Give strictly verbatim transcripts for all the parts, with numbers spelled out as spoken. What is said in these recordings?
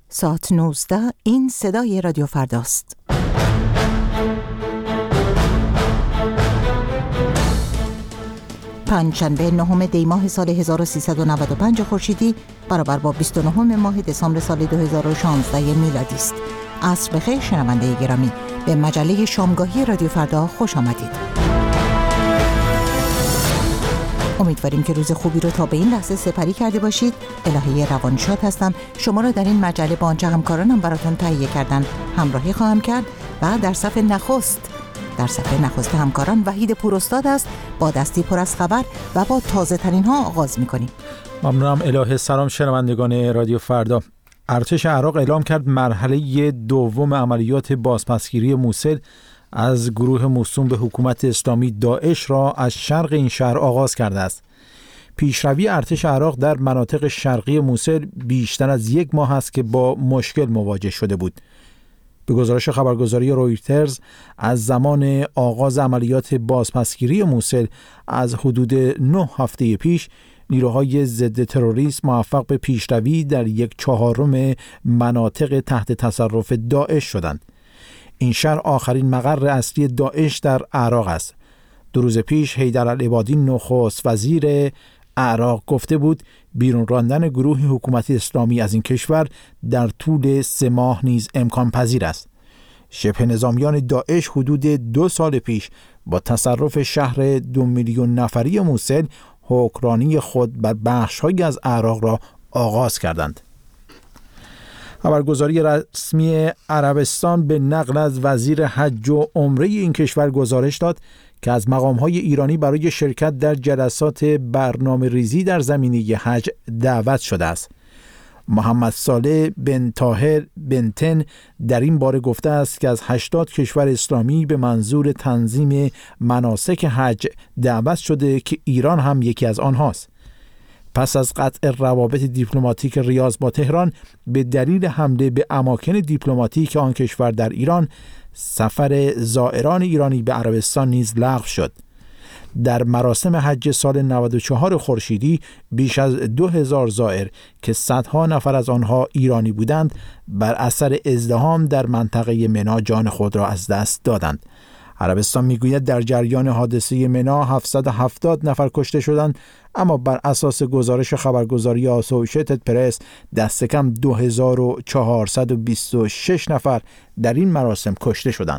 ساعت نوزده. این صدای رادیو فرداست. پنجشنبه نهم دی ماه سال هزار و سیصد و نود و پنج خورشیدی برابر با بیست و نهم ماه دسامبر سال دو هزار و شانزده میلادی است. عصر بخیر شنونده گرامی، به مجله شامگاهی رادیو فردا خوش آمدید. امیدواریم که روز خوبی رو تا به این لحظه سپری کرده باشید. الهه روانشاد هستم. شما رو در این مجله با آنچه همکارانم براتون تهیه کردن همراهی خواهم کرد و در صفحه نخست در صفحه نخست همکاران وحید پوراستاد است. با دستی پر از خبر و با تازه ترین ها آغاز می‌کنیم. ممنونم الهه. سلام شنوندگان رادیو فردا. ارتش عراق اعلام کرد مرحله دوم عملیات بازپسگیری موصل از گروه موسوم به حکومت اسلامی داعش را از شرق این شهر آغاز کرده است. پیشروی ارتش عراق در مناطق شرقی موصل بیشتر از یک ماه است که با مشکل مواجه شده بود. به گزارش خبرگزاری رویترز، از زمان آغاز عملیات بازپسگیری موصل از حدود نه هفته پیش، نیروهای ضد تروریسم موفق به پیشروی در یک چهارم مناطق تحت تصرف داعش شدند. این شهر آخرین مقر اصلی داعش در عراق است. دو روز پیش حیدرالعبادی نخست وزیر عراق گفته بود بیرون راندن گروه حکومتی اسلامی از این کشور در طول سه ماه نیز امکان پذیر است. شبه نظامیان داعش حدود دو سال پیش با تصرف شهر دو میلیون نفری موصل حکمرانی خود بر بخش‌هایی از عراق را آغاز کردند. خبرگزاری رسمی عربستان به نقل از وزیر حج و عمره این کشور گزارش داد که از مقام‌های ایرانی برای شرکت در جلسات برنامه ریزی در زمینه حج دعوت شده است. محمد صالح بن طاهر بن تن در این باره گفته است که از هشتاد کشور اسلامی به منظور تنظیم مناسک حج دعوت شده که ایران هم یکی از آنهاست. پس از قطع روابط دیپلماتیک ریاض با تهران به دلیل حمله به اماکن دیپلماتیک آن کشور در ایران، سفر زائران ایرانی به عربستان نیز لغو شد. در مراسم حج سال نود و چهار خورشیدی بیش از دو هزار زائر که صدها نفر از آنها ایرانی بودند بر اثر ازدحام در منطقه منی جان خود را از دست دادند. عربستان میگوید در جریان حادثه منی هفتصد و هفتاد نفر کشته شدند، اما بر اساس گزارش خبرگزاری آسوشیتد پرس دست کم دو هزار و چهارصد و بیست و شش نفر در این مراسم کشته شدند.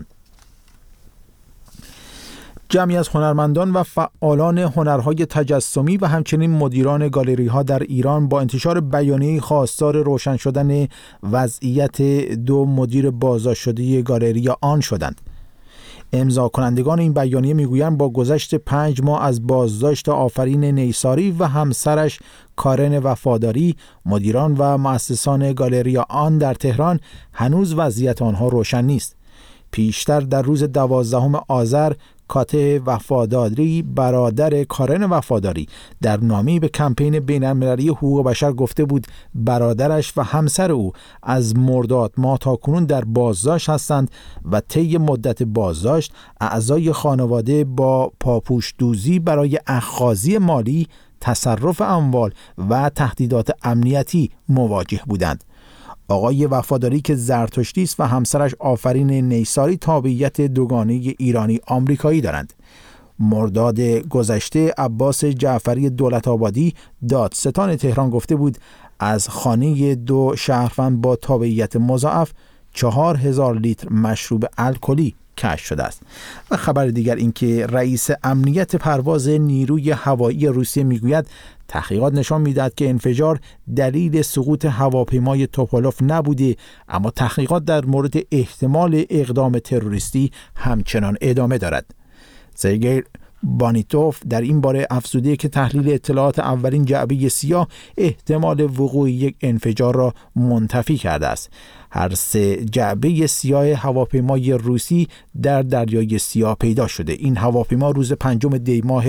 جمعی از هنرمندان و فعالان هنرهای تجسمی و همچنین مدیران گالری ها در ایران با انتشار بیانیه خواستار روشن شدن وضعیت دو مدیر بازداشت شده گالری آن شدند. امضا کنندگان این بیانیه میگویند با گذشت پنج ماه از بازداشت آفرین نیساری و همسرش کارن وفاداری، مدیران و مؤسسان گالری آن در تهران، هنوز وضعیت آنها روشن نیست. پیشتر در روز دوازدهم آذر، کاته وفاداری برادر کارن وفاداری در نامه‌ای به کمپین بین‌المللی حقوق بشر گفته بود برادرش و همسر او از مرداد ماه تاکنون در بازداشت هستند و طی مدت بازداشت اعضای خانواده با پاپوش دوزی برای اخاذی مالی، تصرف اموال و تهدیدات امنیتی مواجه بودند. آقای وفاداری که زرتشتی است و همسرش آفرین نیساری تابعیت دوگانه ایرانی آمریکایی دارند. مرداد گذشته عباس جعفری دولت آبادی دادستان تهران گفته بود از خانه دو شهروند با تابعیت مضاعف چهار هزار لیتر مشروب الکلی کشف شده است. و خبر دیگر این که رئیس امنیت پرواز نیروی هوایی روسیه میگوید تحقیقات نشان میدهد که انفجار دلیل سقوط هواپیمای توپولوف نبوده، اما تحقیقات در مورد احتمال اقدام تروریستی همچنان ادامه دارد. سرگئی بانیتوف در این باره افزوده که تحلیل اطلاعات اولین جعبه سیاه احتمال وقوع یک انفجار را منتفی کرده است. هر سه جعبه سیاه هواپیمای روسی در دریای سیاه پیدا شده. این هواپیما روز پنجم دی ماه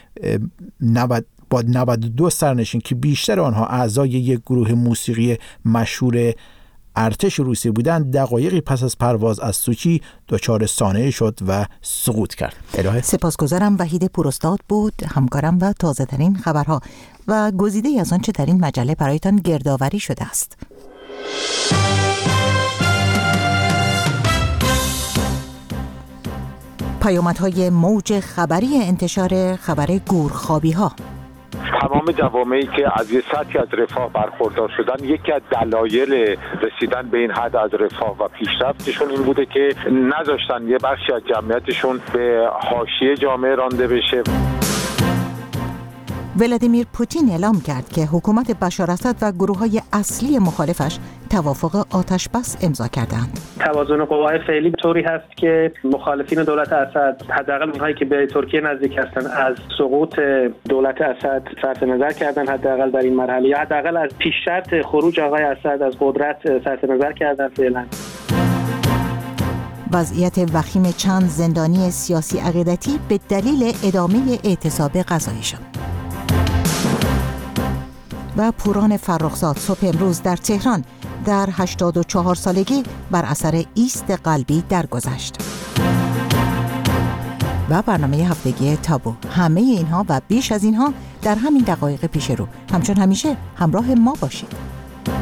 نود با نود و دو سرنشین که بیشتر آنها اعضای یک گروه موسیقی مشهور ارتش روسیه بودند، دقایقی پس از پرواز از سوچی دچار سانحه شد و سقوط کرد. الهه. سپاسگزارم. وحید پوراستاد بود همکارم و تازه ترین خبرها و گزیده از آنچه در این مجله برایتان گردآوری شده است. پیامدهای موج خبری انتشار خبر گورخوابی ها. تمام جوامعی که از یه سطحی از رفاه برخوردار شدن، یکی از دلایل رسیدن به این حد از رفاه و پیشرفتشون این بوده که نذاشتن یه بخشی از جمعیتشون به حاشیه جامعه رانده بشه. ولادیمیر پوتین اعلام کرد که حکومت بشار اسد و گروه‌های اصلی مخالفش توافق آتش‌بس امضا کردند. توازن قوای فعلی طوری هست که مخالفین دولت اسد، حداقل اونهایی که به ترکیه نزدیک هستند، از سقوط دولت اسد صرف نظر کردن، حداقل در این مرحله، یا حداقل از پیش شرط خروج آقای اسد از قدرت صرف نظر کردن فعلا. وضعیت وخیم چند زندانی سیاسی عقیدتی به دلیل ادامه اعتصاب غذاییشان. و پوران فرخزاد صبح امروز در تهران در هشتاد و چهار سالگی بر اثر ایست قلبی درگذشت. و برنامه هفتگی تابو، همه اینها و بیش از اینها در همین دقایق پیش رو. همچون همیشه همراه ما باشید.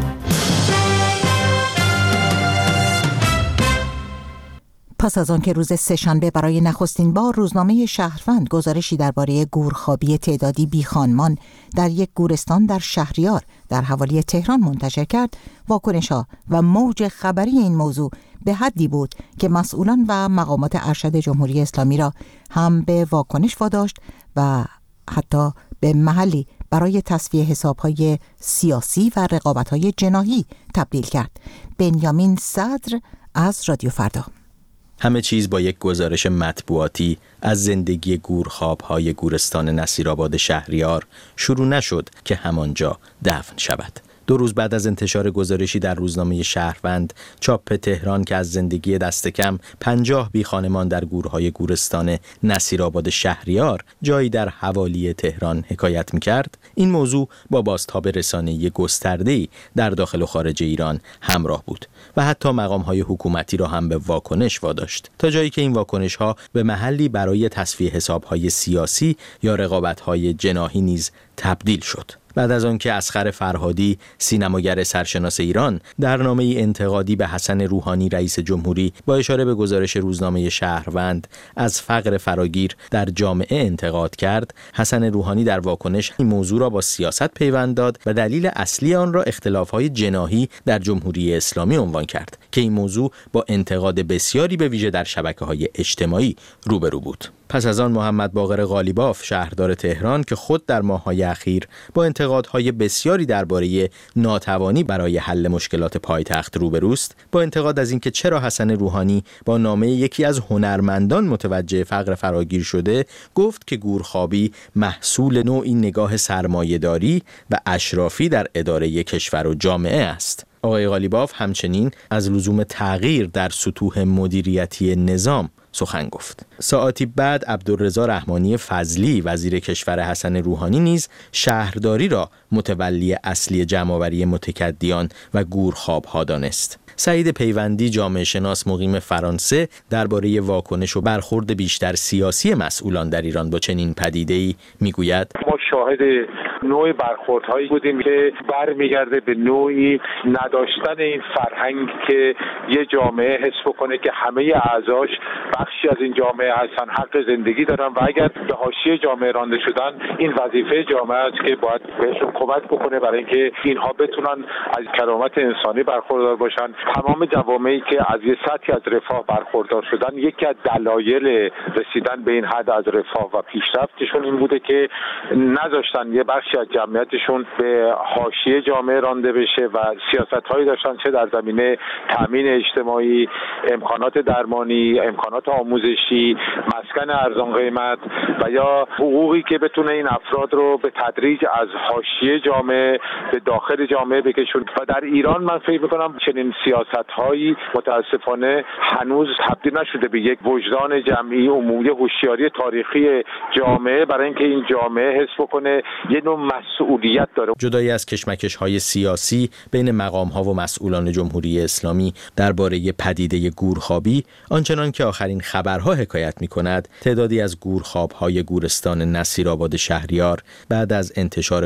پس از آن که روز سه‌شنبه برای نخستین بار روزنامه شهروند گزارشی درباره گورخوابی تعدادی بیخانمان در یک گورستان در شهریار در حوالی تهران منتشر کرد، واکنش‌ها و موج خبری این موضوع به حدی بود که مسئولان و مقامات ارشد جمهوری اسلامی را هم به واکنش واداشت و حتی به محلی برای تصفیه حساب‌های سیاسی و رقابت‌های جناحی تبدیل کرد. بنیامین صدر از رادیو فردا. همه چیز با یک گزارش مطبوعاتی از زندگی گورخواب‌های گورستان نصیرآباد شهریار شروع نشد که همانجا دفن شود. دو روز بعد از انتشار گزارشی در روزنامه شهروند چاپ تهران که از زندگی دست کم پنجاه بی خانمان در گورهای گورستان نصیرآباد شهریار جایی در حوالی تهران حکایت می‌کرد، این موضوع با بازتاب رسانه‌ای گسترده‌ای در داخل و خارج ایران همراه بود و حتی مقام‌های حکومتی را هم به واکنش واداشت، تا جایی که این واکنش‌ها به محلی برای تصفیه حساب‌های سیاسی یا رقابت‌های جناحی نیز تبدیل شد. بعد از آن که اسخر فرهادی، سینماگر سرشناس ایران، در نامه‌ای انتقادی به حسن روحانی رئیس جمهوری با اشاره به گزارش روزنامه شهروند از فقر فراگیر در جامعه انتقاد کرد، حسن روحانی در واکنش این موضوع را با سیاست پیوند داد و دلیل اصلی آن را اختلاف‌های جناحی در جمهوری اسلامی عنوان کرد که این موضوع با انتقاد بسیاری به ویژه در شبکه‌های اجتماعی روبرو بود. پس از آن محمد باقر قالیباف، شهردار تهران که خود در ماه‌های اخیر با انتقادهای بسیاری درباره ناتوانی برای حل مشکلات پایتخت روبروست، با انتقاد از اینکه چرا حسن روحانی با نامه یکی از هنرمندان متوجه فقر فراگیر شده، گفت که گورخوابی محصول نوعی نگاه سرمایه‌داری و اشرافی در اداره کشور و جامعه است. آقای قالیباف همچنین از لزوم تغییر در سطوح مدیریتی نظام سخن گفت. ساعتی بعد عبدالرضا رحمانی فضلی وزیر کشور حسن روحانی نیز شهرداری را متولی اصلی جمع‌آوری متکدیان و گورخواب‌ها دانست. سعید پیوندی، جامعه شناس مقیم فرانسه، درباره واکنش و برخورد بیشتر سیاسی مسئولان در ایران با چنین پدیده‌ای میگوید: ما شاهد نوع برخوردهایی بودیم که برمیگرده به نوعی نداشتن این فرهنگ که یه جامعه حس بکنه که همه اعضاش بخشی از این جامعه هستن، حق زندگی دارن و اگر به حاشیه جامعه رانده شدن، این وظیفه جامعه است که باید بهشون کمک بکنه برای اینکه اینها بتونن از کرامت انسانی برخوردار باشن. تمام جوامعی که از یه سطحی از رفاه برخوردار شدن، یکی از دلایل رسیدن به این حد از رفاه و پیشرفتشون این بوده که نذاشتن یه بخشی از جمعیتشون به حاشیه جامعه رانده بشه و سیاست‌هایی داشتن چه در زمینه تامین اجتماعی، امکانات درمانی، امکانات آموزشی، مسکن ارزان قیمت و یا حقوقی که بتونه این افراد رو به تدریج از حاشیه جامعه به داخل جامعه بکشون. و در ایران من فکر می‌کنم چنین سیاست‌هایی متاسفانه هنوز تبدیل نشده به یک وجدان جمعی عمومی، هوشیاری تاریخی جامعه برای اینکه این جامعه حس بکنه یه نوع مسئولیت داره. جدای از کشمکش‌های سیاسی بین مقام‌ها و مسئولان جمهوری اسلامی درباره پدیده گورخوابی، آنچنان که آخرین خبرها حکایت می‌کند، تعدادی از گورخواب‌های گورستان نصیرآباد شهریار بعد از انتشار گزارش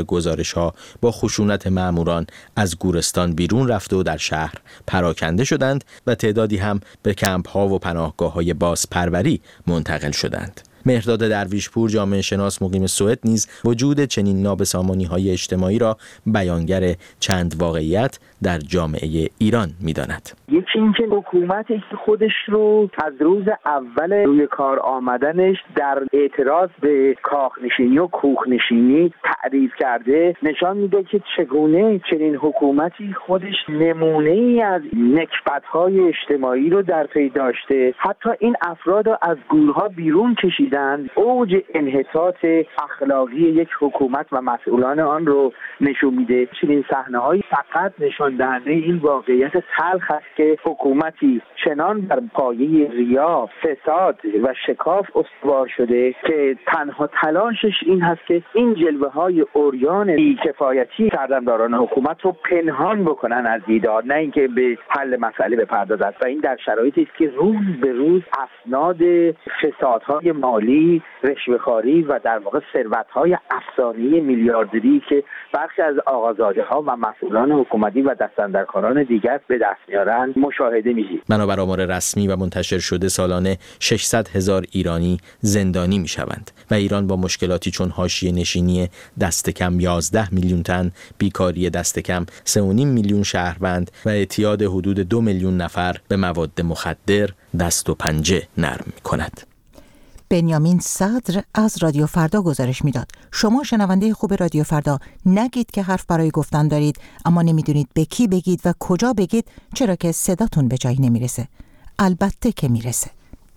ارتش‌ها با خشونت مأموران از گورستان بیرون رفته و در شهر پراکنده شدند و تعدادی هم به کمپ‌ها و پناهگاه‌های بازپروری منتقل شدند. مهرداد درویشپور جامعه شناس مقیم سوئد نیز وجود چنین نابسامانی‌های اجتماعی را بیانگر چند واقعیت در جامعه ایران می‌داند. یکی اینکه حکومت خودش رو از روز اول روی کار آمدنش در اعتراض به کاخنشینی و کوخنشینی تعریف کرده، نشان میده که چگونه چنین حکومتی خودش نمونه‌ای از نکبت‌های اجتماعی رو در پی داشته. حتی این افراد رو از گورها بیرون کشید، اوج انحطاط اخلاقی یک حکومت و مسئولان آن رو نشون میده. چنین صحنه‌هایی فقط نشان دهنده این واقعیت تلخ است که حکومتی چنان بر پایه ریا، فساد و شکاف استوار شده که تنها تلاشش این هست که این جلوه‌های عریان بی‌کفایتی سردمداران حکومت رو پنهان بکنن از دیدار، نه اینکه به حل مسئله بپردازند. و این در شرایطی است که روز به روز اسناد فسادهای مالی، رشوه‌خواری و در واقع ثروت‌های افسانه‌ای میلیاردری که بخشی از آقازاده‌ها و مسئولان حکومتی و دستاندرکاران دیگر به دست میارند مشاهده می‌شود. بنابر آمار رسمی و منتشر شده سالانه ششصد هزار ایرانی زندانی می‌شوند و ایران با مشکلاتی چون حاشیه نشینی دست کم یازده میلیون تن، بیکاری دست کم سه و نیم میلیون شهروند و اعتیاد حدود دو میلیون نفر به مواد مخدر دست و پنجه نرم می‌کند. بنیامین صدر از رادیو فردا گزارش میداد. شما شنونده خوب رادیو فردا نگید که حرف برای گفتن دارید اما نمیدونید به کی بگید و کجا بگید، چرا که صداتون به جایی نمیرسه. البته که میرسه.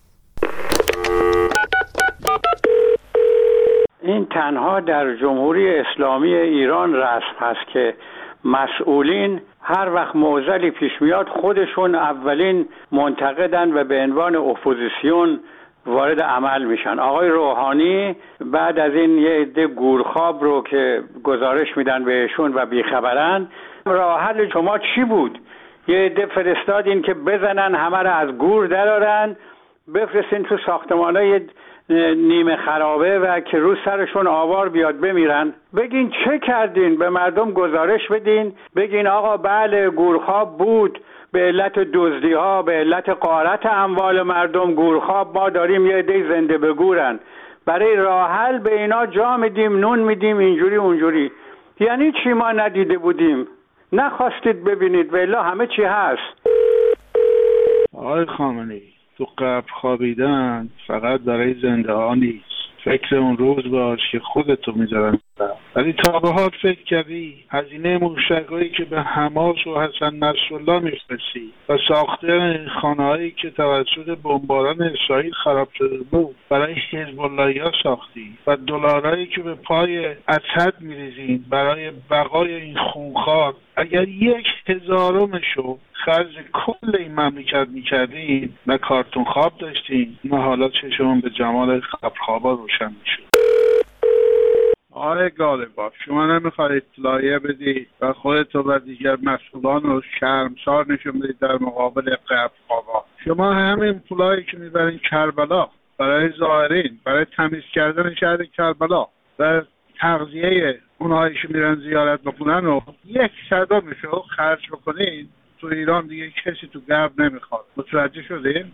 این تنها در جمهوری اسلامی ایران رسم هست که مسئولین هر وقت معضلی پیش میاد خودشون اولین منتقدن و به عنوان اپوزیسیون وارد عمل میشن. آقای روحانی بعد از این یه عده گورخواب رو که گزارش میدن بهشون و بیخبرن، راه حل شما چی بود؟ یه عده فرستادین که بزنن همه رو از گور درارن، بفرستین تو ساختمانای نیمه خرابه و که رو سرشون آوار بیاد بمیرن. بگین چه کردین؟ به مردم گزارش بدین، بگین آقا بله گورخواب بود، به علت دزدی ها، به علت غارت اموال مردم گورخواب ما داریم یه عده زنده به گورن، برای راه حل به اینا جا میدیم، نون میدیم، اینجوری اونجوری. یعنی چی ما ندیده بودیم؟ نخواستید ببینید و الا همه چی هست. آقای خامنه‌ای، تو قبر خوابیدن فقط برای زنده ها نیست. فکر اون روز باش که خودتو میذارن. ولی تا به حال فکر کردی هزینه موشک‌هایی که به حماس و حسن نصرالله میفرستی و ساخته خانه‌هایی که توسط بمباران اسرائیل خراب شده بود برای حزب اللهی‌ها ساختی و دلارایی که به پای اسد میریزین برای بقای این خونخوار، اگر یک هزارمشو خرج کل این مملکت میکردین، نه کارتون خواب داشتین، نه حالا چشمون به جمال قبرخوابا روشن میشد. آره غالبا شما نمیخواید اطلاعیه بدید و خودتو و دیگر مسئولان رو شرمسار نشون بدید در مقابل قبرخوابا. شما همین پولایی که میبرین کربلا برای زائرین، برای تمیز کردن شهر کربلا و تغذیه اونهایی که میرن زیارت بکنن رو یک صدامشو خرج بکنین، تو ایران دیگه کسی تو گرب نمیخواد. متوجه شدین؟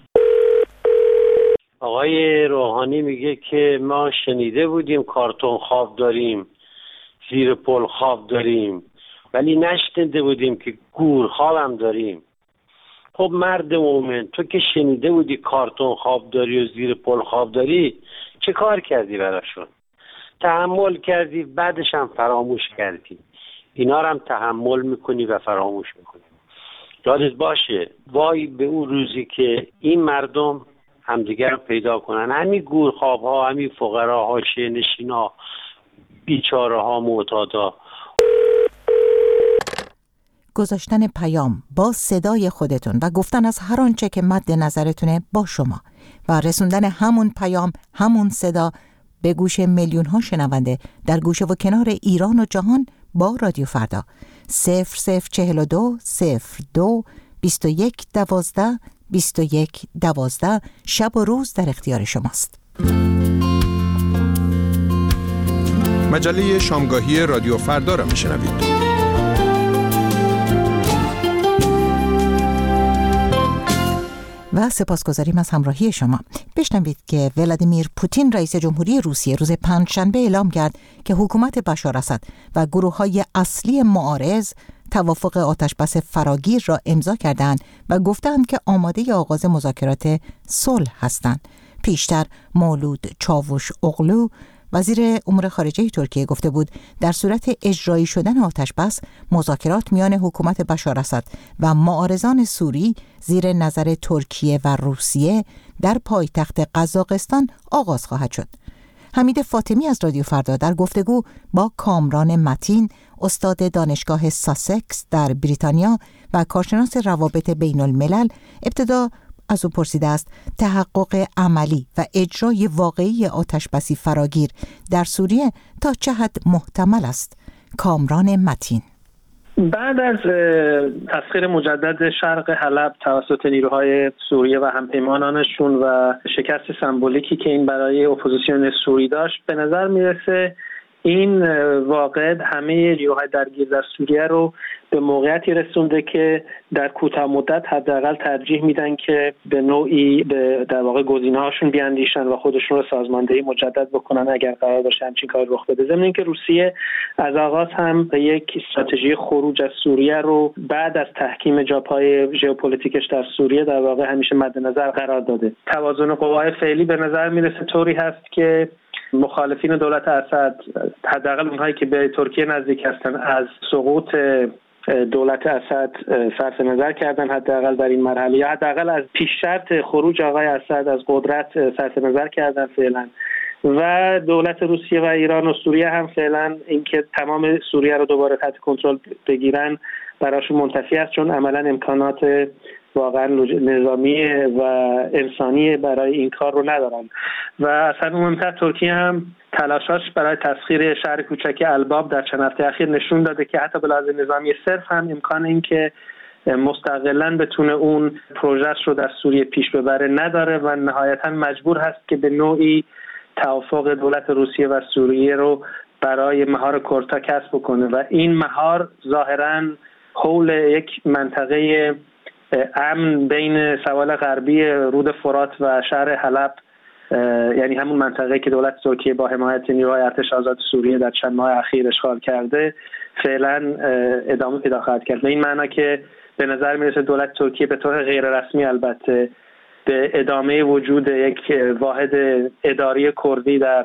آقای روحانی میگه که ما شنیده بودیم کارتون خواب داریم، زیر پل خواب داریم، ولی نشنیده بودیم که گور خواب هم داریم. خب مرد مومن، تو که شنیده بودی کارتون خواب داری و زیر پل خواب داری، چه کار کردی براشون؟ تحمل کردی، بعدش هم فراموش کردی. اینا رو هم تحمل میکنی و فراموش میکنی. یادت باشه وای به اون روزی که این مردم همدیگر رو پیدا کنن، همین گورخواب ها، همین فقرا، حاشیه نشینا، بیچاره ها، معتادا. گذاشتن پیام با صدای خودتون و گفتن از هر آنچه که مد نظرتونه با شما و رسوندن همون پیام، همون صدا به گوش میلیون ها شنونده در گوشه و کنار ایران و جهان با رادیو فردا. صفر صفر چهل و دو صفر دو بیست و یک دوازده بیست و یک دوازده شب و روز در اختیار شماست. مجله شامگاهی رادیو فردا را میشنوید. و سپاسگزاریم از همراهی شما. بشنوید که ولادیمیر پوتین رئیس جمهوری روسیه روز پنجشنبه اعلام کرد که حکومت بشار اسد و گروه‌های اصلی معارض توافق آتشبس فراگیر را امضا کردند و گفتند که آماده آغاز مذاکرات صلح هستند. پیشتر مولود چاوش اغلو وزیر امور خارجه ترکیه گفته بود در صورت اجرایی شدن آتشبس مذاکرات میان حکومت بشار اسد و معارضان سوری زیر نظر ترکیه و روسیه در پایتخت قزاقستان آغاز خواهد شد. حمید فاطمی از رادیو فردا در گفتگو با کامران متین، استاد دانشگاه ساسکس در بریتانیا و کارشناس روابط بین الملل، ابتدا از او پرسیده است تحقق عملی و اجرای واقعی آتشبسی فراگیر در سوریه تا چه حد محتمل است. کامران متین: بعد از تسخیر مجدد شرق حلب توسط نیروهای سوریه و همپیمانانشون و شکست سمبولیکی که این برای اپوزیسیون سوری داشت، به نظر میرسه این واقع همه نیروهای درگیر در سوریه رو به موقعیتی رسونده که در کوتاه مدت حداقل ترجیح میدن که به نوعی به در واقع گزینه‌هاشون بیاندیشن و خودشون رو سازماندهی مجدد بکنن اگر قرار باشه همچین کاری رخ بده. ضمن اینکه روسیه از آغاز هم یک استراتژی خروج از سوریه رو بعد از تحکیم جاپای ژئوپلیتیکش در سوریه در واقع همیشه مد نظر قرار داده. توازن قوای فعلی به نظر میرسه طوری هست که مخالفین دولت اسد، حداقل اونهایی که به ترکیه نزدیک هستن، از سقوط دولت اسد صرف نظر کردن حداقل در این مرحله، یا حداقل از پیش شرط خروج آقای اسد از قدرت صرف نظر کردن فعلا. و دولت روسیه و ایران و سوریه هم فعلا اینکه تمام سوریه رو دوباره تحت کنترل بگیرن براشون منتفی است، چون عملا امکانات واقعا نظامی و انسانی برای این کار رو ندارن. و اصلا مهمتر ترکیه هم تلاشاش برای تسخیر شهر کوچک الباب در چند هفته اخیر نشون داده که حتی به لحاظ نظامی صرف هم امکان این که مستقلاً بتونه اون پروژهش رو در سوریه پیش ببره نداره و نهایتاً مجبور هست که به نوعی توافق دولت روسیه و سوریه رو برای مهار کردها کسب بکنه و این مهار ظاهراً حول یک منطقه امن بین سواحل غربی رود فرات و شهر حلب، یعنی همون منطقه که دولت ترکیه با حمایت نیروهای ارتش آزاد سوریه در چند ماه اخیر اشغال کرده، فعلا ادامه پیدا خواهد کرد. به این معنی که به نظر میرسه دولت ترکیه به طور غیر رسمی البته به ادامه وجود یک واحد اداری کردی در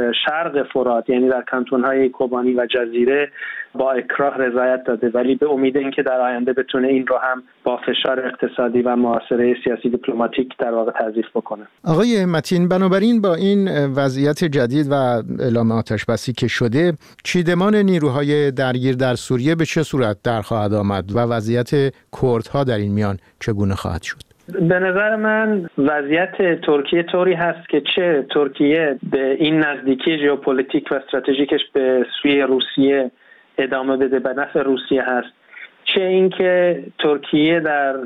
شرق فرات، یعنی در کانتون‌های کوبانی و جزیره، با اکراه رضایت داده، ولی به امید اینکه در آینده بتونه این رو هم با فشار اقتصادی و محاصره سیاسی دیپلماتیک در واقع تضعیف بکنه. آقای متین، بنابراین با این وضعیت جدید و اعلام آتشبسی که شده، چیدمان نیروهای درگیر در سوریه به چه صورت در خواهد آمد و وضعیت کردها در این میان چگونه خواهد شد؟ به نظر من وضعیت ترکیه طوری هست که چه ترکیه به این نزدیکی ژئوپلیتیک و استراتژیکش به سوی روسیه ادامه بده به نفع روسیه هست، چه اینکه ترکیه در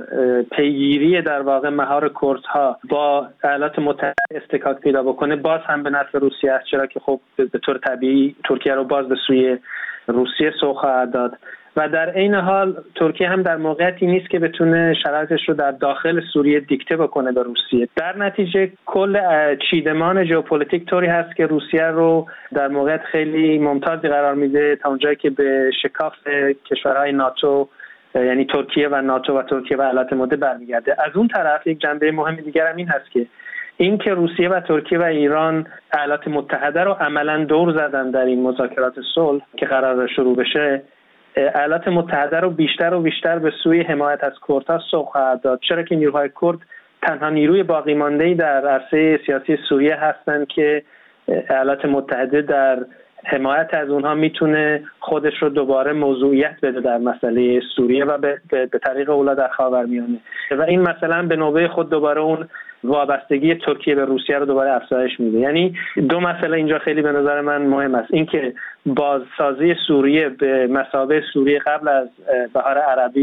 پیگیری در واقع مهار کردها با ایالات متحده استکاک پیدا بکنه باز هم به نفع روسیه است، چرا که خب به طور طبیعی ترکیه رو باز به سوی روسیه سوق خواهد داد. و در این حال ترکیه هم در موقعیتی نیست که بتونه شرایطش رو در داخل سوریه دیکته بکنه به روسیه. در نتیجه کل چیدمان ژئوپلیتیک طوری هست که روسیه رو در موقعیت خیلی ممتازی قرار میده تا اونجایی که به شکاف کشورهای ناتو، یعنی ترکیه و ناتو و ترکیه و ایالات متحده برمیگرده. از اون طرف یک جنبه مهم دیگر هم این هست که این که روسیه و ترکیه و ایران ایالات متحده رو عملاً دور زدن در این مذاکرات صلح که قرار شروع بشه، ایالات متحده رو بیشتر و بیشتر به سوی حمایت از کردها سوق خواهد داد، چرا که نیروهای کرد تنها نیروی باقی مانده‌ای در عرصه سیاسی سوریه هستند که ایالات متحده در حمایت از اونها میتونه خودش رو دوباره موضوعیت بده در مسئله سوریه و به, به, به طریق اولا در خاورمیانه. و این مثلا به نوبه خود دوباره اون وابستگی ترکیه به روسیه رو دوباره افزایش میده. یعنی دو مسئله اینجا خیلی به نظر من مهم است، اینکه بازسازی سوریه به مثابه سوریه قبل از بهار عربی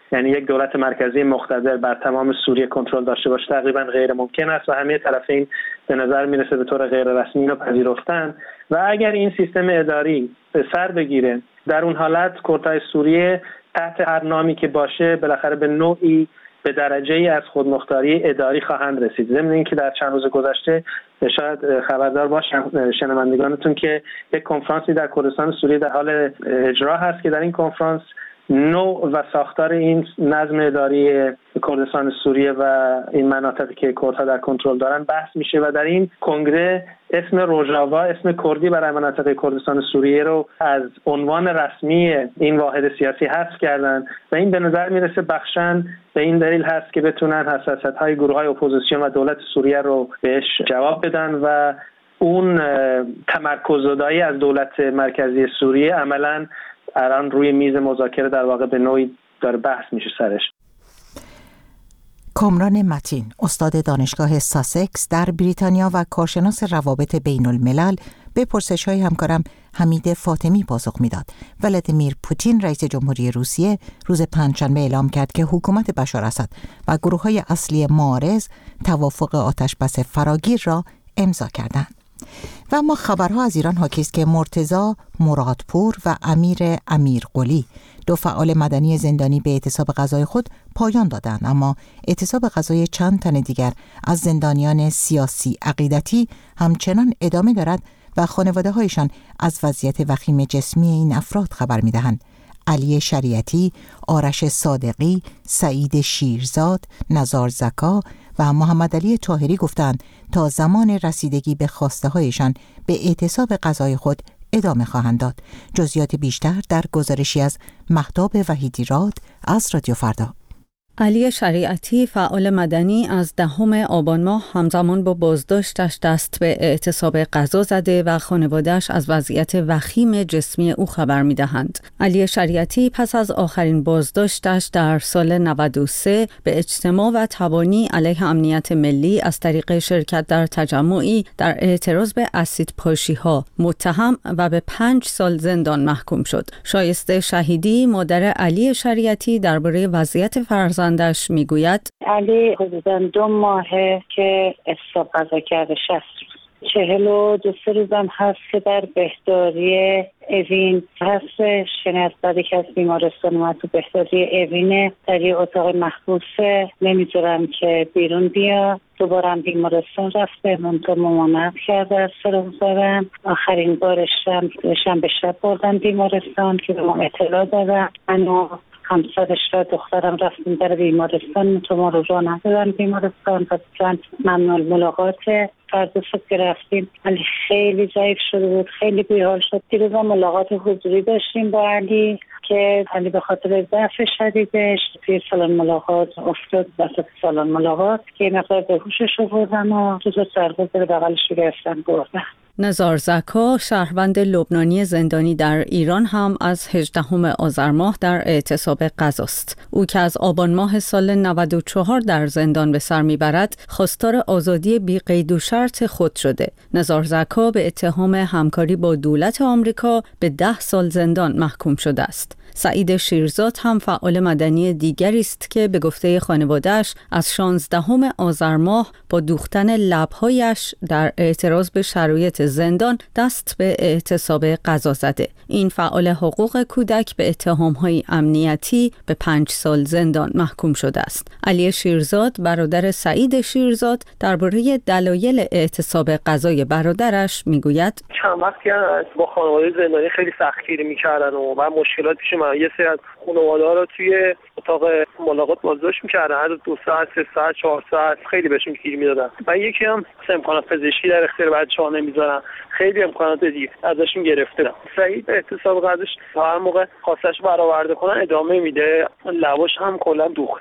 یعنی یک دولت مرکزی مقتدر بر تمام سوریه کنترل داشته باشه تقریبا غیر ممکن است و همه طرفین به نظر میرسه به طور غیر رسمی اینو پذیرفتن و اگر این سیستم اداری به سر بگیره در اون حالت کردهای سوریه تحت هر نامی که باشه بالاخره به نوعی به درجه ای از خودمختاری اداری خواهند رسید. ضمن اینکه در چند روز گذشته شاید خبردار باشن شنوندگانتون که یک کنفرانسی در کردستان سوریه در حال اجرا هست که در این کنفرانس نوع و ساختار این نظم اداری کردستان سوریه و این مناطقی که کردها در کنترل دارن بحث میشه و در این کنگره اسم روژاوا، اسم کردی برای مناطق کردستان سوریه رو از عنوان رسمی این واحد سیاسی حذف کردن و این به نظر میرسه بخشن به این دلیل هست که بتونن حساسیت‌های گروه‌های اپوزیسیون و دولت سوریه رو بهش جواب بدن و اون تمرکز زدایی از دولت مرکزی سوریه عملاً الان روی میز مذاکره در واقع به نوعی داره بحث میشه سرش. کامران متین، استاد دانشگاه ساسکس در بریتانیا و کارشناس روابط بین الملل، به پرسش‌های همکارم حمید فاطمی پاسخ میداد. ولادیمیر پوتین رئیس جمهوری روسیه روز پنجشنبه اعلام کرد که حکومت بشار اسد و گروه‌های اصلی معارض توافق آتشبس فراگیر را امضا کردند. و اما خبرها از ایران حاکی است که مرتضی مرادپور و امیر امیرقلی دو فعال مدنی زندانی به اعتصاب غذای خود پایان دادند، اما اعتصاب غذای چند تن دیگر از زندانیان سیاسی عقیدتی همچنان ادامه دارد و خانواده هایشان از وضعیت وخیم جسمی این افراد خبر می دهند. علی شریعتی، آرش صادقی، سعید شیرزاد، نزار زکا و محمد علی طاهری گفتند تا زمان رسیدگی به خواسته هایشان به اعتصاب غذای خود ادامه خواهند داد. جزئیات بیشتر در گزارشی از مهتاب وحیدی‌راد از رادیو فردا. علی شریعتی، فعال مدنی، از دهم آبان ماه همزمان با بازداشتش دست به اعتصاب غذا زده و خانواده‌اش از وضعیت وخیم جسمی او خبر می‌دهند. علی شریعتی پس از آخرین بازداشتش در سال نود و سه به اجتماع و تبانی علیه امنیت ملی از طریق شرکت در تجمعی در اعتراض به اسیدپاشی‌ها متهم و به پنج سال زندان محکوم شد. شایسته شهیدی، مادر علی شریعتی، درباره وضعیت فرزند دش میگوید علی حدوداً دو ماهه که اعتصاب غذا کرده، شصت روز چهل و دو سه روزم هست که در بهداری اوین هستش، یعنی از بعدی که از بیمارستان اومد تو بهداری اوینه، در یه اتاق محبوسه، نمیذارم که بیرون بیا. دوباره هم بیمارستان رفته، منطقه ممانعت کرده از سرم زدن. آخرین بارش هم شنبه شب بردن بیمارستان که به ما اطلاع دادن. منو همسرش و دخترم رفتیم در بیمارستان، تو ما رو را ندادن بیمارستان و بسن ممنون ملاقاته. فردا صبح که رفتیم علی خیلی ضعیف شده بود، خیلی بیحال شد. دیروز هم ملاقات حضوری داشتیم با علی که علی به خاطر ضعف شدیدش توی سالن ملاقات افتاد، وسط سالن ملاقات که مقدار به هوشش رو بردن و تو سرباز رو بغلش رو گرفتن بردن. نزار زکا، شهروند لبنانی زندانی در ایران، هم از هجدهم آذر ماه در اعتصاب غذاست. او که از آبان ماه سال نود و چهار در زندان به سر میبرد، خواستار آزادی بی قید و شرط خود شده. نزار زکا به اتهام همکاری با دولت آمریکا به ده سال زندان محکوم شده است. سعید شیرزاد هم فعال مدنی دیگری است که به گفته خانواده‌اش از شانزدهم آذر ماه با دوختن لب‌هایش در اعتراض به شرایط زندان دست به اعتصاب غذا زده. این فعال حقوق کودک به اتهام‌های امنیتی به پنج سال زندان محکوم شده است. علی شیرزاد، برادر سعید شیرزاد، درباره دلایل اعتصاب غذای برادرش میگوید چند وقتی با خانواده زندانی خیلی سختگیری می‌کردن و بعد مشکلات پیش من یه سری از خانواده‌ها رو توی اتاق ملاقات بازداشت می‌کردن، هر دو ساعت، سه ساعت، چهار ساعت خیلی بهشون گیر میدادن. و یکی هم امکانات پزشکی در اختیار بچه‌ها نمیذارن، خیلی امکانات دیگه ازشون گرفتن. سعید اعتصاب غذاش هر موقع خواستش برآورده کنن ادامه میده، لباش هم کلا دوخته.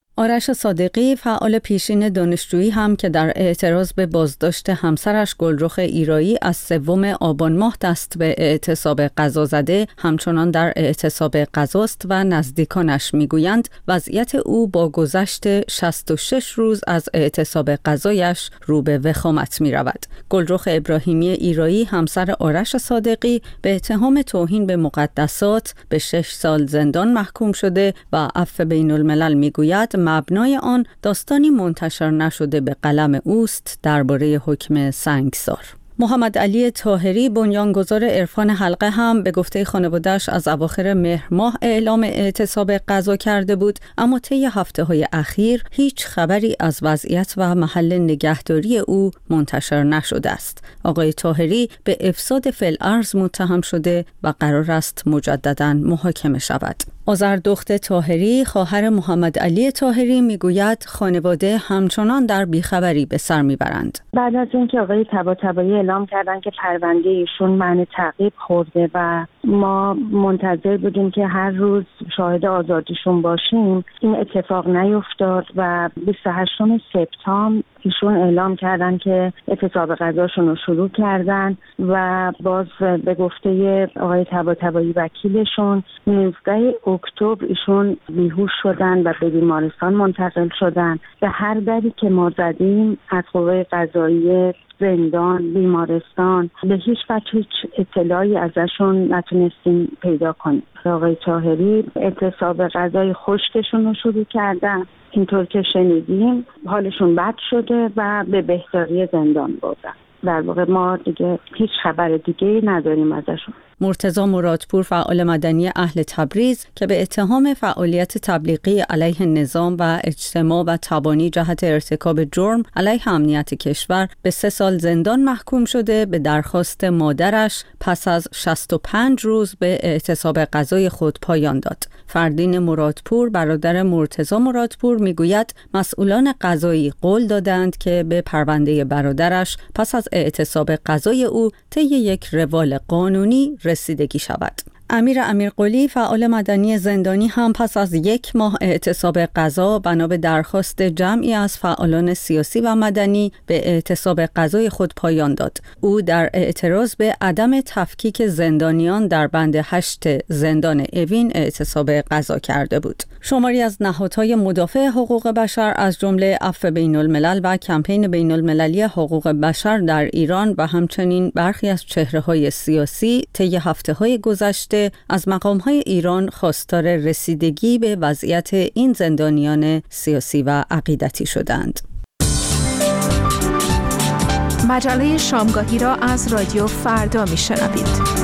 آرش صادقی فعال پیشین دانشجویی هم که در اعتراض به بازداشت همسرش گلرخ ایرایی از سوم آبان ماه دست به اعتصاب غذا زده، همچنان در اعتصاب غذاست و نزدیکانش میگویند وضعیت او با گذشت شصت و شش روز از اعتصاب غذایش رو به وخامت می رود. گلرخ ابراهیمی ایرایی همسر آرش صادقی به اتهام توهین به مقدسات به شش سال زندان محکوم شده و عفو بین الملل میگوید مبنای آن داستانی منتشر نشده به قلم اوست درباره حکم سنگسار. محمد علی طاهری بنیانگذار عرفان حلقه هم به گفته خانواده‌اش از اواخر مهر ماه اعلام اعتصاب غذا کرده بود، اما طی هفته‌های اخیر هیچ خبری از وضعیت و محل نگهداری او منتشر نشده است. آقای طاهری به افساد فی‌الارض متهم شده و قرار است مجدداً محاکمه شود. آذردخت طاهری خواهر محمد علی طاهری میگوید خانواده همچنان در بیخبری به سر میبرند. بعد از اینکه آقای طباطبایی اعلام کردن که پرونده ایشون معنی تعقیب خورده و ما منتظر بودیم که هر روز شاهد آزادیشون باشیم، این اتفاق نیفتاد و بیست و هشتم سپتامبر ایشون اعلام کردن که اعتصاب غذاشون رو شروع کردن و باز به گفته آقای طباطبایی وکیلشون نوزده اکتبر ایشون بیهوش شدن و به بیمارستان منتقل شدن. به هر دری که ما زدیم از قوه قضاییه، زندان، بیمارستان، به هیچ وجه هیچ اطلاعی ازشون نتونستیم پیدا کنیم. آقای طاهری اعتصاب غذای خشکشون رو شروع کردن، اینطور که شنیدیم حالشون بد شده و به بهداری زندان بردن. در واقع ما دیگه هیچ خبر دیگه نداریم ازشون. مرتضی مرادپور فعال مدنی اهل تبریز که به اتهام فعالیت تبلیغی علیه نظام و اجتماع و تبانی جهت ارتکاب جرم علیه امنیت کشور به سه سال زندان محکوم شده، به درخواست مادرش پس از شصت و پنج روز به اعتصاب غذای خود پایان داد. فردین مرادپور برادر مرتضی مرادپور میگوید مسئولان قضایی قول دادند که به پرونده برادرش پس از اعتصاب غذای او طی یک روال قانونی رسیدگی شود. امیر امیرقلی فعال مدنی زندانی هم پس از یک ماه اعتصاب غذا بنا به درخواست جمعی از فعالان سیاسی و مدنی به اعتصاب غذای خود پایان داد. او در اعتراض به عدم تفکیک زندانیان در بند هشت زندان اوین اعتصاب غذا کرده بود. شماری از نهادهای مدافع حقوق بشر از جمله عفو بین الملل و کمپین بین المللی حقوق بشر در ایران و همچنین برخی از چهره‌های سیاسی طی هفته‌های گذشته از مقام‌های ایران خواستار رسیدگی به وضعیت این زندانیان سیاسی و عقیدتی شدند. مجله شامگاهی را از رادیو فردا میشنوید.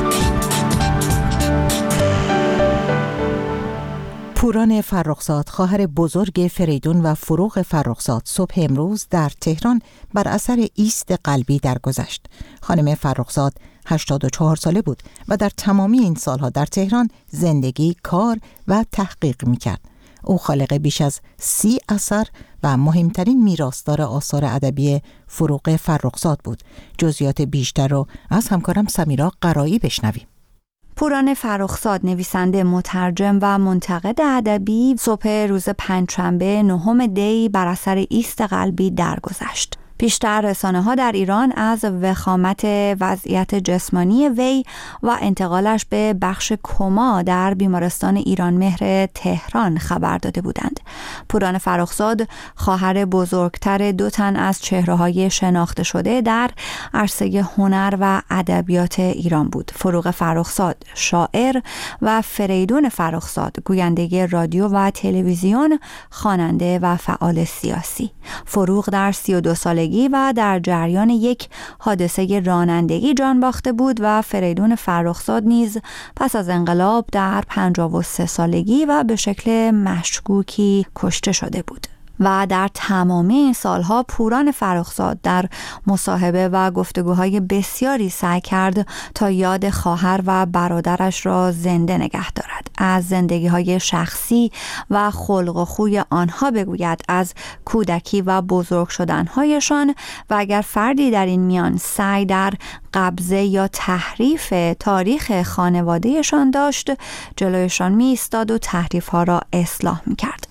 پوران فرخزاد خواهر بزرگ فریدون و فروغ فرخزاد صبح امروز در تهران بر اثر ایست قلبی درگذشت. خانم فرخزاد هشتاد و چهار ساله بود و در تمامی این سالها در تهران زندگی، کار و تحقیق میکرد. او خالق بیش از سی اثر و مهمترین میراثدار آثار ادبی فروغ فرخزاد بود. جزئیات بیشتر رو از همکارم سمیرا قرایی بشنویم. پوران فرخزاد نویسنده، مترجم و منتقد ادبی صبح روز پنجشنبه نهم دی بر اثر ایست قلبی درگذشت. پیشتر رسانه‌ها در ایران از وخامت وضعیت جسمانی وی و انتقالش به بخش کما در بیمارستان ایرانمهر تهران خبر داده بودند. پوران فرخزاد خواهر بزرگتر دو تن از چهره‌های شناخته شده در عرصه هنر و ادبیات ایران بود. فروغ فرخزاد شاعر و فریدون فرخزاد گوینده رادیو و تلویزیون، خواننده و فعال سیاسی. فروغ در سی و دو سالگی و در جریان یک حادثه رانندگی جان باخته بود و فریدون فرخزاد نیز پس از انقلاب در پنجاه و سه سالگی و به شکل مشکوکی کشته شده بود. و در تمامی این سالها پوران فرخزاد در مصاحبه و گفتگوهای بسیاری سعی کرد تا یاد خواهر و برادرش را زنده نگه دارد، از زندگی‌های شخصی و خلق و خوی آنها بگوید، از کودکی و بزرگ شدن‌هایشان و اگر فردی در این میان سعی در قبضه یا تحریف تاریخ خانوادهشان داشت، جلویشان می ایستاد و تحریف‌ها را اصلاح می‌کرد.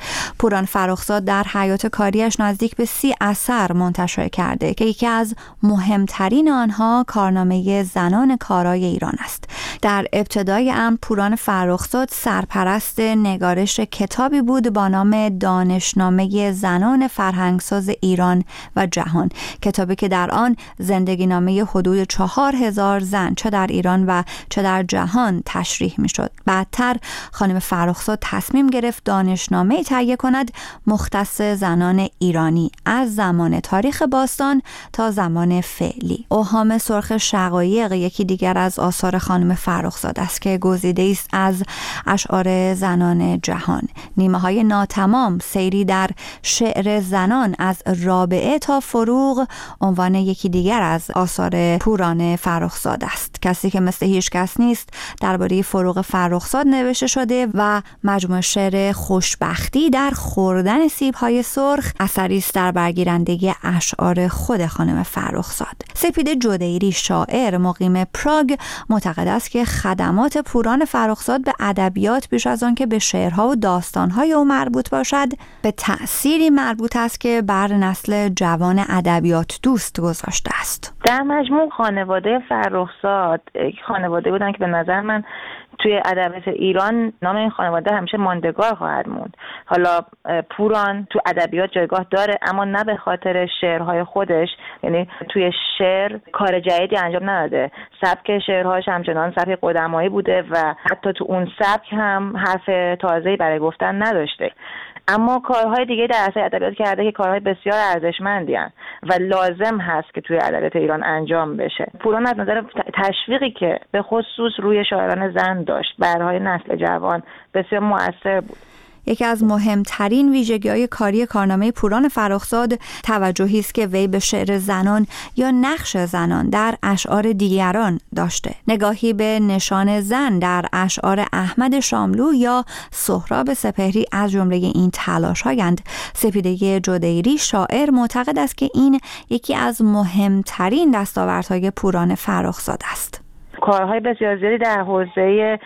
پوران فرخزاد در حیات کاریش نزدیک به سی اثر منتشر کرده که یکی از مهمترین آنها کارنامه زنان کارای ایران است. در ابتدای امر پوران فرخزاد سرپرست نگارش کتابی بود با نام دانشنامه زنان فرهنگساز ایران و جهان، کتابی که در آن زندگی نامه حدود چهار هزار زن چه در ایران و چه در جهان تشریح می شد. بعدتر خانم فرخزاد تصمیم گرفت دانشنامه تهیه کند مختص زنان ایرانی از زمان تاریخ باستان تا زمان فعلی. اوهام سرخ شقایق یکی دیگر از آثار خانم فرخزاد است که گزیده است از اشعار زنان جهان. نیمه های ناتمام سیری در شعر زنان از رابعه تا فروغ عنوان یکی دیگر از آثار پوران فرخزاد است. کسی که مثل هیچ کس نیست درباره فروغ فرخزاد نوشته شده و مجموعه شعر خوشبختی در خوردن سیب‌های سرخ اثری است در برگیرندگی اشعار خود خانم فرخزاد. سپید جودیری شاعر مقیم پراگ معتقد است که خدمات پوران فرخزاد به ادبیات بیش از آن که به شعرها و داستانهای او مربوط باشد به تأثیری مربوط است که بر نسل جوان ادبیات دوست گذاشته است. در مجموع خانواده فرخزاد خانواده بودن که به نظر من توی ادبیات ایران نام این خانواده همیشه ماندگار خواهد موند. حالا پوران تو ادبیات جایگاه داره اما نه به خاطر شعرهای خودش، یعنی توی شعر کار جدیدی انجام نداده. سبک شعرهاش همچنان سبک قدمایی بوده و حتی تو اون سبک هم حرف تازه‌ای برای گفتن نداشته. اما کارهای دیگه در اصل ادبیات کرده که کارهای بسیار ارزشمندی هستند و لازم هست که توی ادبیات ایران انجام بشه. پوران از نظر تشویقی که به خصوص روی شاعران زن داشت برای نسل جوان بسیار مؤثر بود. یکی از مهمترین ویژگی‌های کاری کارنامه پوران فرخزاد توجهی است که وی به شعر زنان یا نقش زنان در اشعار دیگران داشته. نگاهی به نشان زن در اشعار احمد شاملو یا سهراب سپهری از جمله این تلاش‌هایند. سپیده جودیری شاعر معتقد است که این یکی از مهمترین دستاوردهای پوران فرخزاد است. کارهای بسیار زیادی در حوزه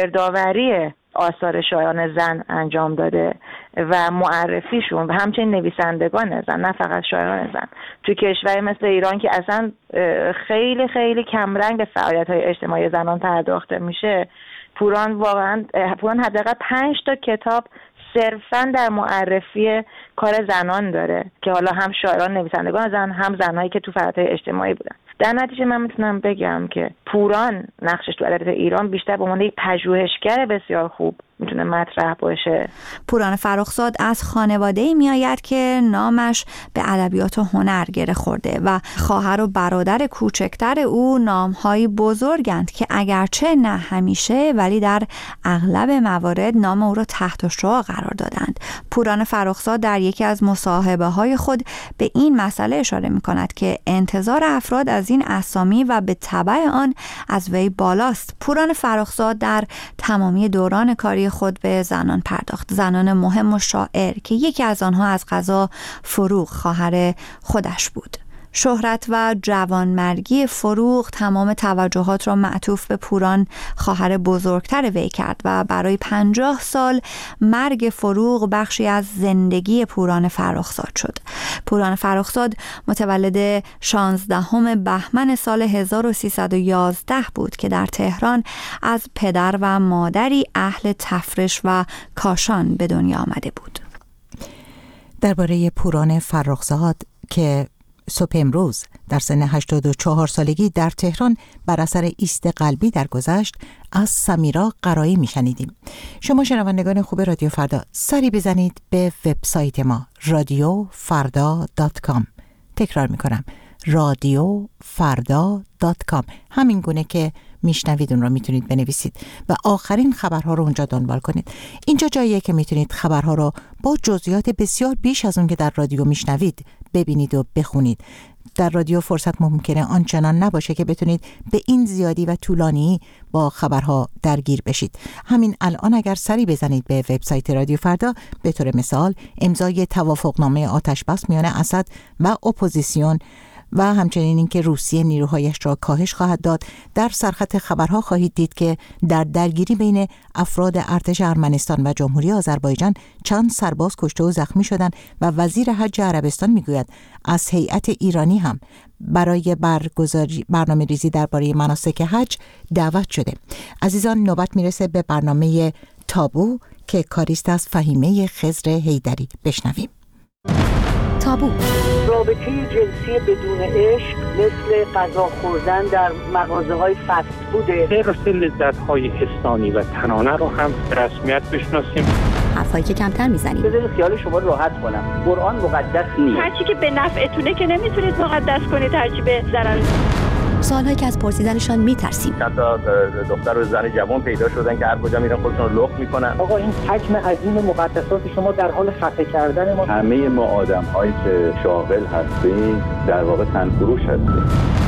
گردآوری آثار شاعران زن انجام داده و معرفیشون و همچنین نویسندگان زن، نه فقط شاعران زن. توی کشوری مثل ایران که اصلا خیلی خیلی کمرنگ به فعالیت‌های اجتماعی زنان پرداخته میشه، پوران واقعا پوران حداقل پنج تا کتاب صرفاً در معرفی کار زنان داره که حالا هم شاعران نویسندگان زن هم زنایی که تو فعالیت‌های اجتماعی بودن. در نتیجه من میتونم بگم که پوران نقشش تو ادبیات ایران بیشتر به عنوان یک پژوهشگر بسیار خوب میتونه مطرح باشه. پوران فرخزاد از خانواده‌ای میآید که نامش به ادبیات و هنر گره خورده و خواهر و برادر کوچکتر او نام‌های بزرگند که اگرچه نه همیشه ولی در اغلب موارد نام او را تحت شعاع قرار دادند. پوران فرخزاد در یکی از مصاحبه‌های خود به این مسئله اشاره می‌کند که انتظار افراد از این اسامی و به تبع آن از وی بالاست. پوران فرخزاد در تمامی دوران کاری خود به زنان پرداخت، زنان مهم و شاعر که یکی از آنها از قضا فروغ خواهر خودش بود. شهرت و جوانمرگی فروغ تمام توجهات را معطوف به پوران خواهر بزرگتر وی کرد و برای پنجاه سال مرگ فروغ بخشی از زندگی پوران فرخزاد شد. پوران فرخزاد متولد شانزدهم بهمن سال هزار و سیصد و یازده بود که در تهران از پدر و مادری اهل تفرش و کاشان به دنیا آمده بود. درباره پوران فرخزاد که صبح امروز در سن هشتاد و چهار سالگی در تهران بر اثر ایست قلبی درگذشت از سمیرا قرایی میشنیدیم. شما شنوندگان خوب رادیو فردا سری بزنید به وبسایت ما رادیو فردا دات کام. تکرار میکنم رادیو فردا دات کام. همین گونه که میشنوید اون رو میتونید بنویسید و آخرین خبرها رو اونجا دنبال کنید. اینجا جاییه که میتونید خبرها رو با جزئیات بسیار بیش از اون که در رادیو میشنوید ببینید و بخونید. در رادیو فرصت ممکنه آنچنان نباشه که بتونید به این زیادی و طولانی با خبرها درگیر بشید. همین الان اگر سری بزنید به وبسایت رادیو فردا، به طور مثال امضای توافقنامه آتش‌بس میان اسد و اپوزیسیون و همچنین اینکه روسیه نیروهایش را کاهش خواهد داد. در سرخط خبرها خواهید دید که در درگیری بین افراد ارتش ارمنستان و جمهوری آذربایجان چند سرباز کشته و زخمی شدند و وزیر حج عربستان میگوید از هیئت ایرانی هم برای برگزاری برنامه ریزی درباره مناسک حج دعوت شده. عزیزان، نوبت میرسه به برنامه تابو که کاریست از فهیمه خضر حیدری. بشنویم. تابو. رابطه جنسی بدون عشق مثل غذا خوردن در مغازه‌های فست فوده. حرص لذت‌های حسانی و تنانه رو هم رسمیت بشناسیم. حرفایی که کمتر میزنیم. بذارید خیال شما راحت کنم. قرآن مقدس نیست. هرچی که به نفعتونه که نمیتونید مقدس کنید، هرچی به ضرر. سوالایی که از پرسیدنشان میترسیم. حتی دختر و زن جوان پیدا شدن که هر کجا میرن خودشون رو لخت میکنن. آقا این حجم عظیم مقدسات شما در حال خفه کردن ما. همه ما آدم‌هایی که شاغل هستیم در واقع تنفروش هستیم.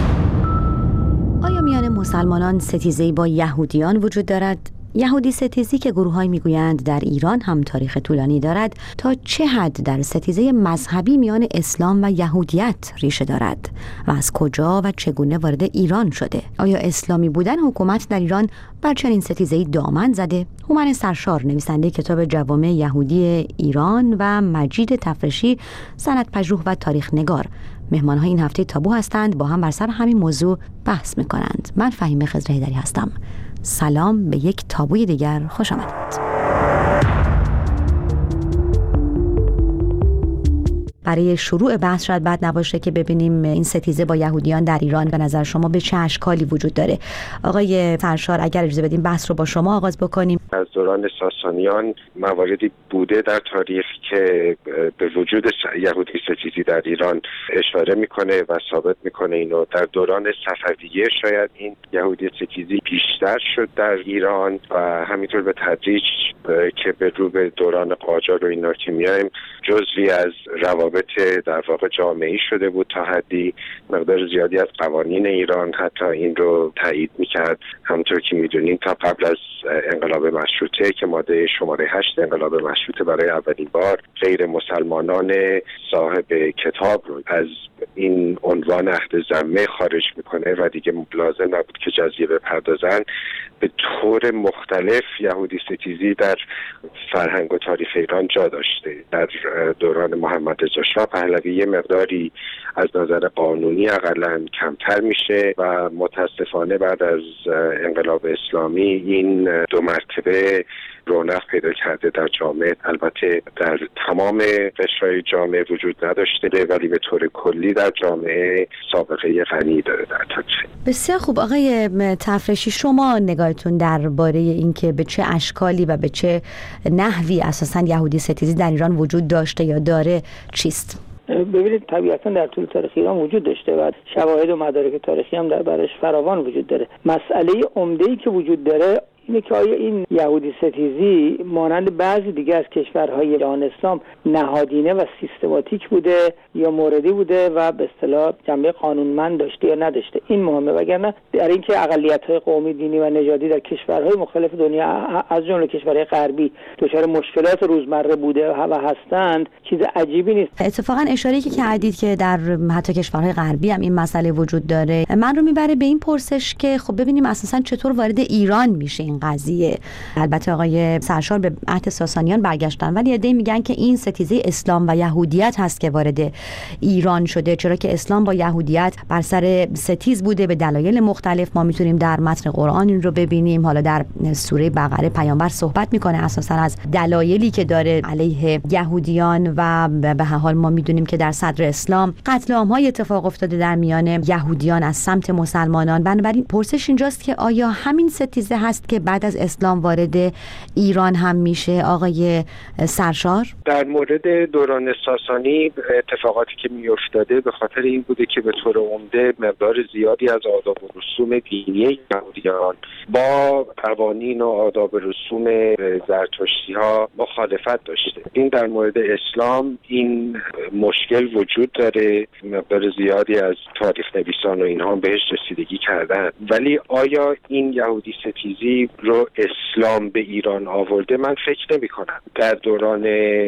آیا میان مسلمانان ستیزه‌ای با یهودیان وجود دارد؟ یهودی ستیزی که گروه‌هایی میگویند در ایران هم تاریخ طولانی دارد، تا چه حد در ستیزه مذهبی میان اسلام و یهودیت ریشه دارد و از کجا و چگونه وارد ایران شده؟ آیا اسلامی بودن حکومت در ایران بر چنین ستیزه‌ای دامن زده؟ هومن سرشار، نویسنده کتاب جوامع یهودی ایران و مجید تفرشی، سندپژوه و تاریخ نگار، مهمان‌های این هفته تابو هستند. با هم بر سر همین موضوع بحث می‌کنند. من فهیمه خضر حیدری هستم. سلام، به یک تابوی دیگر خوش آمدید. برای شروع بحث شاید بد نباشه که ببینیم این ستیزه با یهودیان در ایران به نظر شما به چه اشکالی وجود داره. آقای سرشار، اگر اجازه بدیم بحث رو با شما آغاز بکنیم. از دوران ساسانیان مواردی بوده در تاریخ که به وجود یهودی ستیزی در ایران اشاره میکنه و ثابت میکنه اینو. در دوران صفویه شاید این یهودی ستیزی بیشتر شد در ایران و همینطور به تدریج که به رو به دوران قاجار و اینا که میایم جزوی از روابط در واقع جامعی شده بود. تا حدی مقدار زیادی از قوانین ایران حتی این رو تایید میکرد. همونطور که میدونین تا قبل از انقلاب مشروطه که ماده شماره هشت انقلاب مشروطه برای اولین بار غیر مسلمانان صاحب کتاب رو از این عنوان عهد ذمه خارج میکنه و دیگه لازم نبود که جزیه بپردازن. به طور مختلف یهودی ستیزی در فرهنگ و تاریخ ایران جا داشته. در دوران محمد رضا شاه پهلوی یه مقداری از نظر قانونی اقلاً کمتر میشه و متاسفانه بعد از انقلاب اسلامی این دو مرتبه رونق پیدا کرده در جامعه. البته در تمام قشرهای جامعه وجود نداشته ولی به طور کلی در جامعه سابقه غنی داره در تاریخ. بسیار خوب. آقای تفرشی، شما نگاهتون درباره اینکه به چه اشکالی و به چه نحوی اساساً یهودی ستیزی در ایران وجود داشته یا داره چیست؟ ببینید، طبیعتا در طول تاریخ ایران وجود داشته و شواهد و مدارک تاریخی هم در برش فراوان وجود داره. مسئله عمده‌ای که وجود داره اینه که آیا این یهودی ستیزی مانند بعضی دیگه از کشورهای جهان اسلام نهادینه و سیستماتیک بوده یا موردی بوده و به اصطلاح جنبه قانونمند داشته یا نداشته. این مهمه، وگرنه در اینکه اقلیت‌های قومی، دینی و نژادی در کشورهای مختلف دنیا از جمله کشورهای غربی دچار مشکلات روزمره بوده و هستند چیز عجیبی نیست. اتفاقا اشاره‌ای که کردید که در حتی کشورهای غربی هم این مسئله وجود داره، من رو میبره به این پرسش که خب ببینیم اساسا چطور وارد ایران میشه این قضیه. البته آقای سرشار به عهد ساسانیان برگشتن ولی عده‌ای میگن که این ستیزه اسلام و یهودیت هست که وارد ایران شده، چرا که اسلام با یهودیت بر سر ستیز بوده به دلایل مختلف. ما میتونیم در متن قرآن این رو ببینیم. حالا در سوره بقره پیامبر صحبت میکنه اساسا از دلایلی که داره علیه یهودیان و به هر حال ما میدونیم که در صدر اسلام قتل عام‌های اتفاق افتاده در میان یهودیان از سمت مسلمانان. بنابراین پرسش اینجاست که آیا همین ستیزه هست که بعد از اسلام وارد ایران هم میشه؟ آقای سرشار، در مورد دوران ساسانی اتفاقاتی که میافتاده به خاطر این بوده که به طور عمده مقدار زیادی از آداب و رسوم دینی یهودیان با قوانین و آداب و رسوم زرتشتی ها مخالفت داشته. این در مورد اسلام این مشکل وجود داره. مقدار زیادی از تاریخ نویسان و اینها بهش رسیدگی کردن. ولی آیا این یهودی ستیزی رو اسلام به ایران آورده من فکر نمی کنم. در دوران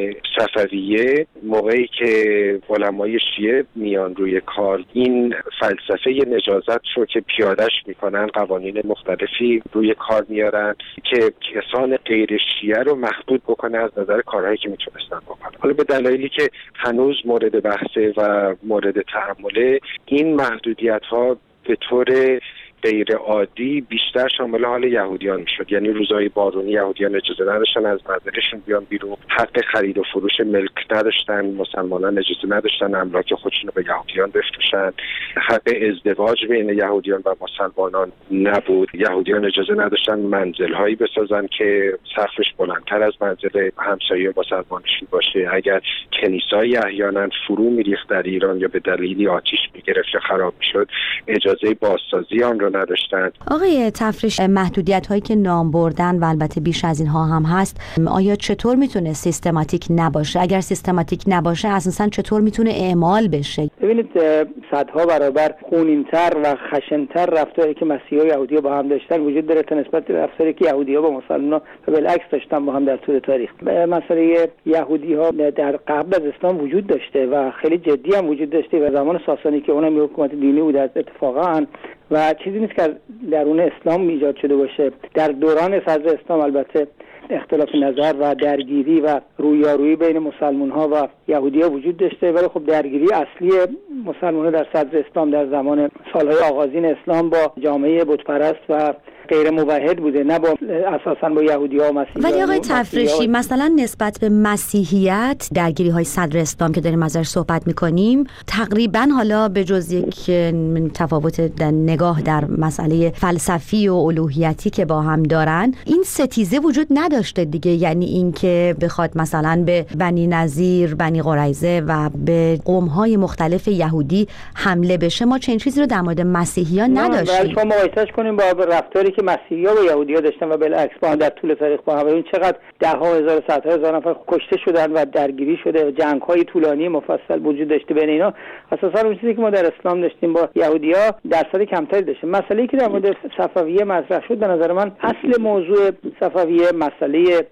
صفویه موقعی که علمای شیعه میان روی کار این فلسفه نجازت رو که پیادهش میکنن، قوانین مختلفی روی کار میارن که کسان غیر شیعه رو محدود بکنه از نظر کارهایی که میتونستن بکنن. حالا به دلایلی که هنوز مورد بحثه و مورد تأمله، این محدودیت ها به طور غیر عادی بیشتر شامل حال یهودیان میشد. یعنی روزهای بارونی یهودیان اجازه نداشتن از منزلشون بیان بیرون، حق خرید و فروش ملک نداشتن، مسلمانان اجازه نداشتن املاک خودشون رو به یهودیان بفروشن، حق ازدواج بین یهودیان و مسلمانان نبود، یهودیان اجازه نداشتن منزلهایی بسازن که سقفش بلندتر از منزل همسایه مسلمانشون باشه. اگر کنیسای احیانا فرو میریخت در ایران یا به دلیلی آتش میگرفت یا خراب میشد، اجازه بازسازی آن رو نداشتن. آقای تفریش، محدودیت هایی که نام بردن و البته بیش از اینها هم هست، آیا چطور میتونه سیستماتیک نباشه؟ اگر سیستماتیک نباشه اساسا چطور میتونه اعمال بشه؟ ببینید صدها برابر خونین‌تر و خشن‌تر رفتاری که مسیحا و یهودی‌ها با هم داشتن وجود داره تا نسبت به رفتاری که یهودی‌ها با مسلمان‌ها و بالعکس داشتن با هم در طول تاریخ. مسئله یهودی‌ها در قبل از اسلام وجود داشته و خیلی جدی هم وجود داشته و زمان ساسانی که اونم حکومت دینی بود اتفاقا و چیزی نیست که درون اسلام ایجاد شده باشه. در دوران صدر اسلام البته اختلاف نظر و درگیری و رویارویی بین مسلمان‌ها و یهودی‌ها وجود داشته، ولی خب درگیری اصلی مسلمان‌ها در صدر اسلام در زمان سالهای آغازین اسلام با جامعه بتپرست و غیر موحد بوده، نه با اساساً با یهودی‌ها و مسیحیان. ولی آقای تفریشی مثلا نسبت به مسیحیت درگیری‌های صدر اسلام که داریم ازش صحبت می‌کنیم تقریباً حالا به جز یک تفاوت در نگاه در مسئله فلسفی و الوهیتی که با هم دارن، این ستیزه وجود نداشته دیگه. یعنی این که بخواد مثلا به بنی نظیر، بنی قریظه و به قوم‌های مختلف یهودی حمله بشه، ما چنین چیزی رو در مورد مسیحیان نداشتیم. ولی شما مقایسه‌اش کنیم با رفتاری که مسیحی‌ها با یهودی‌ها داشتن و بالعکس با در طول تاریخ با هم، ببین چقدر ده ها هزار صدها هزار نفر کشته شدن و درگیری شده و جنگ‌های طولانی مفصل وجود داشته بین اینا. اساساً اون چیزی که ما در اسلام داشتیم با یهودی‌ها درصد کمتری داشته. مسئله‌ای که در مورد صفویه مطرح شد به نظر من اصل موضوع صفویه مسئله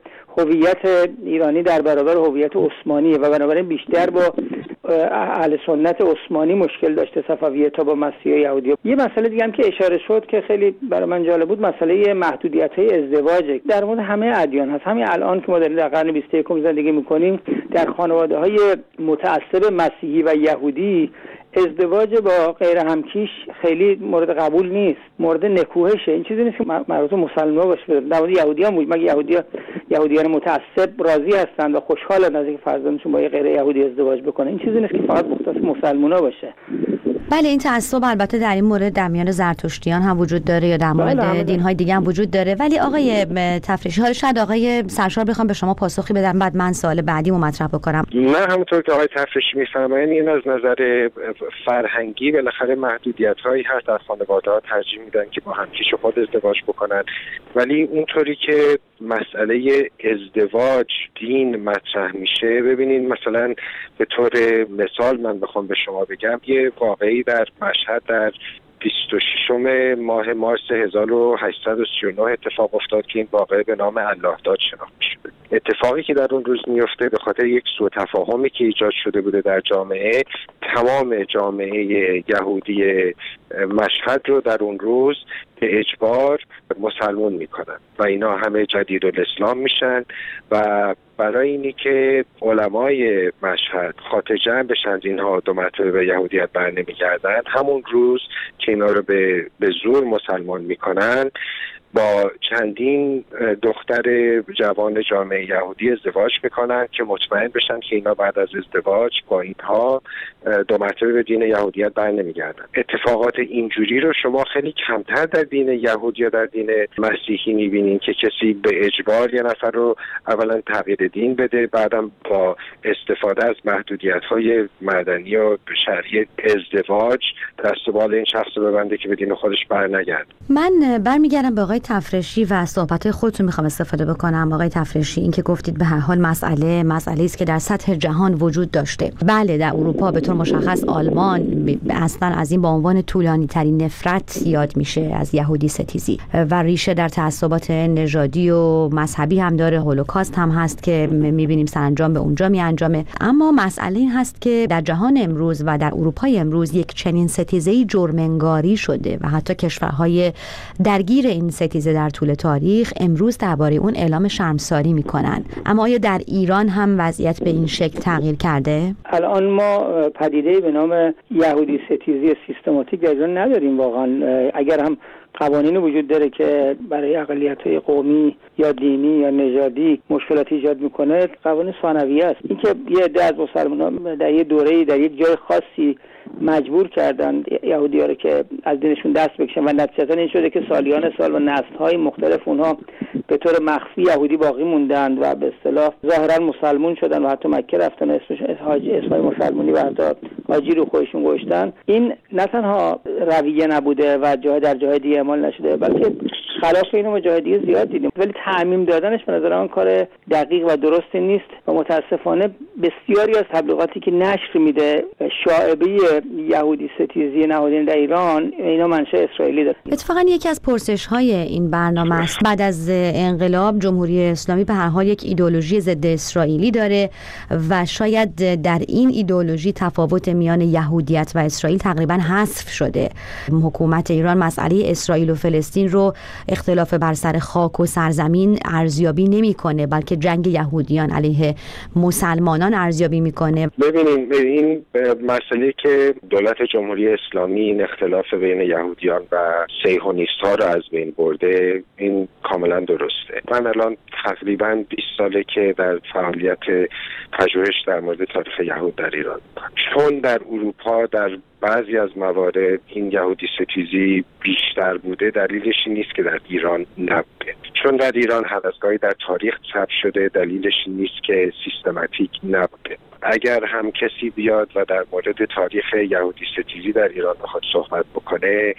هویت ایرانی در برابر هویت عثمانیه و بنابراین بیشتر با اهل سنت عثمانی مشکل داشته صفویه تا با مسیحا و یهودی. یه مسئله دیگه هم که اشاره شد که خیلی برای من جالب بود، مسئله محدودیت‌های ازدواج در مورد همه ادیان هست. همین الان که ما در قرن بیست و یکم زندگی می‌کنیم در خانواده‌های متعصب مسیحی و یهودی ازدواج با غیر همکیش خیلی مورد قبول نیست، مورد نکوهشه. این چیزی نیست که مربوط مسلمان باشه. در مورد یهودیان بود، مگه یهودیان یهودیان متعصب راضی هستند و خوشحالن از اینکه فرزندشون با یه غیر یهودی ازدواج بکنه. این چیزی نیست که فقط مختص مسلمان‌ها باشه. بله، این تعصب البته در این مورد در میان زرتشتیان هم وجود داره یا در مورد دین‌های دیگه هم وجود داره. ولی آقای تفریشی، حالا شاید آقای سرشار بخوام به شما پاسخی بدم، بعد من سوال بعدیمو مطرح بکنم. من همونطور که آقای تفریشی میفرمایند این از نظر فرهنگی بالاخره محدودیت‌هایی هست. در خانواده‌ها ترجیح میدن که با همکیش خود ازدواج بکنن، ولی اونطوری که مسئله ازدواج دین مطرح میشه، ببینید مثلا به طور مثال من بخوام به شما بگم، یه واقعی در مشهد در بیست و ششم ماه مارس هزار و هشتصد و سی و نه اتفاق افتاد که این واقعه به نام الله داد شناخته شده. اتفاقی که در اون روز میفته به خاطر یک سوء تفاهمی که ایجاد شده بوده در جامعه، تمام جامعه یهودی مشهد رو در اون روز به اجبار مسلمان میکنن و اینا همه جدید الاسلام میشن و برای اینی که علمای مشهد خاطر جمع بشن اینها دو مرتبه به یهودیت بر نمیگردن، همون روز که اینا رو به, به زور مسلمان میکنن با چندین دختر جوان جامعه یهودی ازدواج میکنن که مطمئن بشن که اینا بعد از ازدواج با اینها دو مرتبه به دین یهودیت بر نمیگردن. اتفاقات اینجوری رو شما خیلی کمتر در دین یهودی یا در دین مسیحی میبینین که کسی به اجبار یه نفر رو اولا تغییر دین بده، بعدم با استفاده از محدودیت‌های مدنی و شرعی ازدواج دست و بال این شخص رو ببنده که به دین خودش بر نگرد. من برمیگردم به آقای آقای تفرشی و از صحبت‌های خودتون میخوام استفاده بکنم. آقای تفرشی، این که گفتید به هر حال مسئله مسئله است که در سطح جهان وجود داشته. بله، در اروپا به طور مشخص آلمان اصلا از این با عنوان طولانی ترین نفرت یاد میشه از یهودی ستیزی و ریشه در تعصبات نژادی و مذهبی هم داره. هولوکاست هم هست که میبینیم سرانجام به اونجا میانجامه. اما مسئله این هست که در جهان امروز و در اروپای امروز یک چنین ستیزه‌ای جرم‌انگاری شده و حتی کشورهای درگیر این ستیزه در طول تاریخ امروز درباره اون اعلام شرمساری میکنن. اما آیا در ایران هم وضعیت به این شکل تغییر کرده؟ الان ما پدیده‌ای به نام یهودی ستیزی سیستماتیک در ایران نداریم واقعا. اگر هم قوانین وجود داره که برای اقلیت‌های قومی یا دینی یا نژادی مشکلات ایجاد میکنه، قوانین ثانویه است. اینکه یه عده از مسلمانان در یه دوره‌ای در یک جای خاصی مجبور کردن یهودی‌ها رو که از دینشون دست بکشن و نتیجتاً این شده که سالیان سال و نسل‌های مختلف اونها به طور مخفی یهودی باقی موندن و به اصطلاح ظاهراً مسلمون شدن و حتی مکه رفتن، اسمش حاجی اسمای مسلمونی و حتی حاجی رو خودشون گذاشتن. این نه تنها رویه نبوده و جای در جای دیگه اعمال نشده، بلکه خلاف اینو ما جای دیگه زیاد دیدیم. ولی تعمیم دادنش به نظر من کار دقیق و درستی نیست و متاسفانه بسیاری از تبلیغاتی که نشر میده شائبه یهودی ستیزی نهادین در ایران، اینا منشأ اسرائیلی داره. اتفاقا یکی از پرسش‌های این برنامه است. بعد از انقلاب جمهوری اسلامی به هر حال یک ایدئولوژی ضد اسرائیلی داره و شاید در این ایدئولوژی تفاوت میان یهودیت و اسرائیل تقریبا حذف شده. حکومت ایران مسئله اسرائیل و فلسطین رو اختلاف بر سر خاک و سرزمین ارزیابی نمی‌کنه، بلکه جنگ یهودیان علیه مسلمانان ارزیابی می‌کنه. ببینید این مسئله که دولت جمهوری اسلامی این اختلاف بین یهودیان و صهیونیست‌ها رو از بین برده، این کاملا درسته. من الان تقریبا بیست ساله که در فعالیت پژوهش در مورد تاریخ یهود در ایران، چون در اروپا در بعضی از موارد این یهودی ستیزی بیشتر بوده، دلیلش این نیست که در ایران نبوده. چون در ایران هوسگاهی در تاریخ ثبت شده، دلیلش این نیست که سیستماتیک نبوده. اگر هم کسی بیاد و در مورد تاریخ یهودی ستیزی در ایران بخواد صحبت بکنه،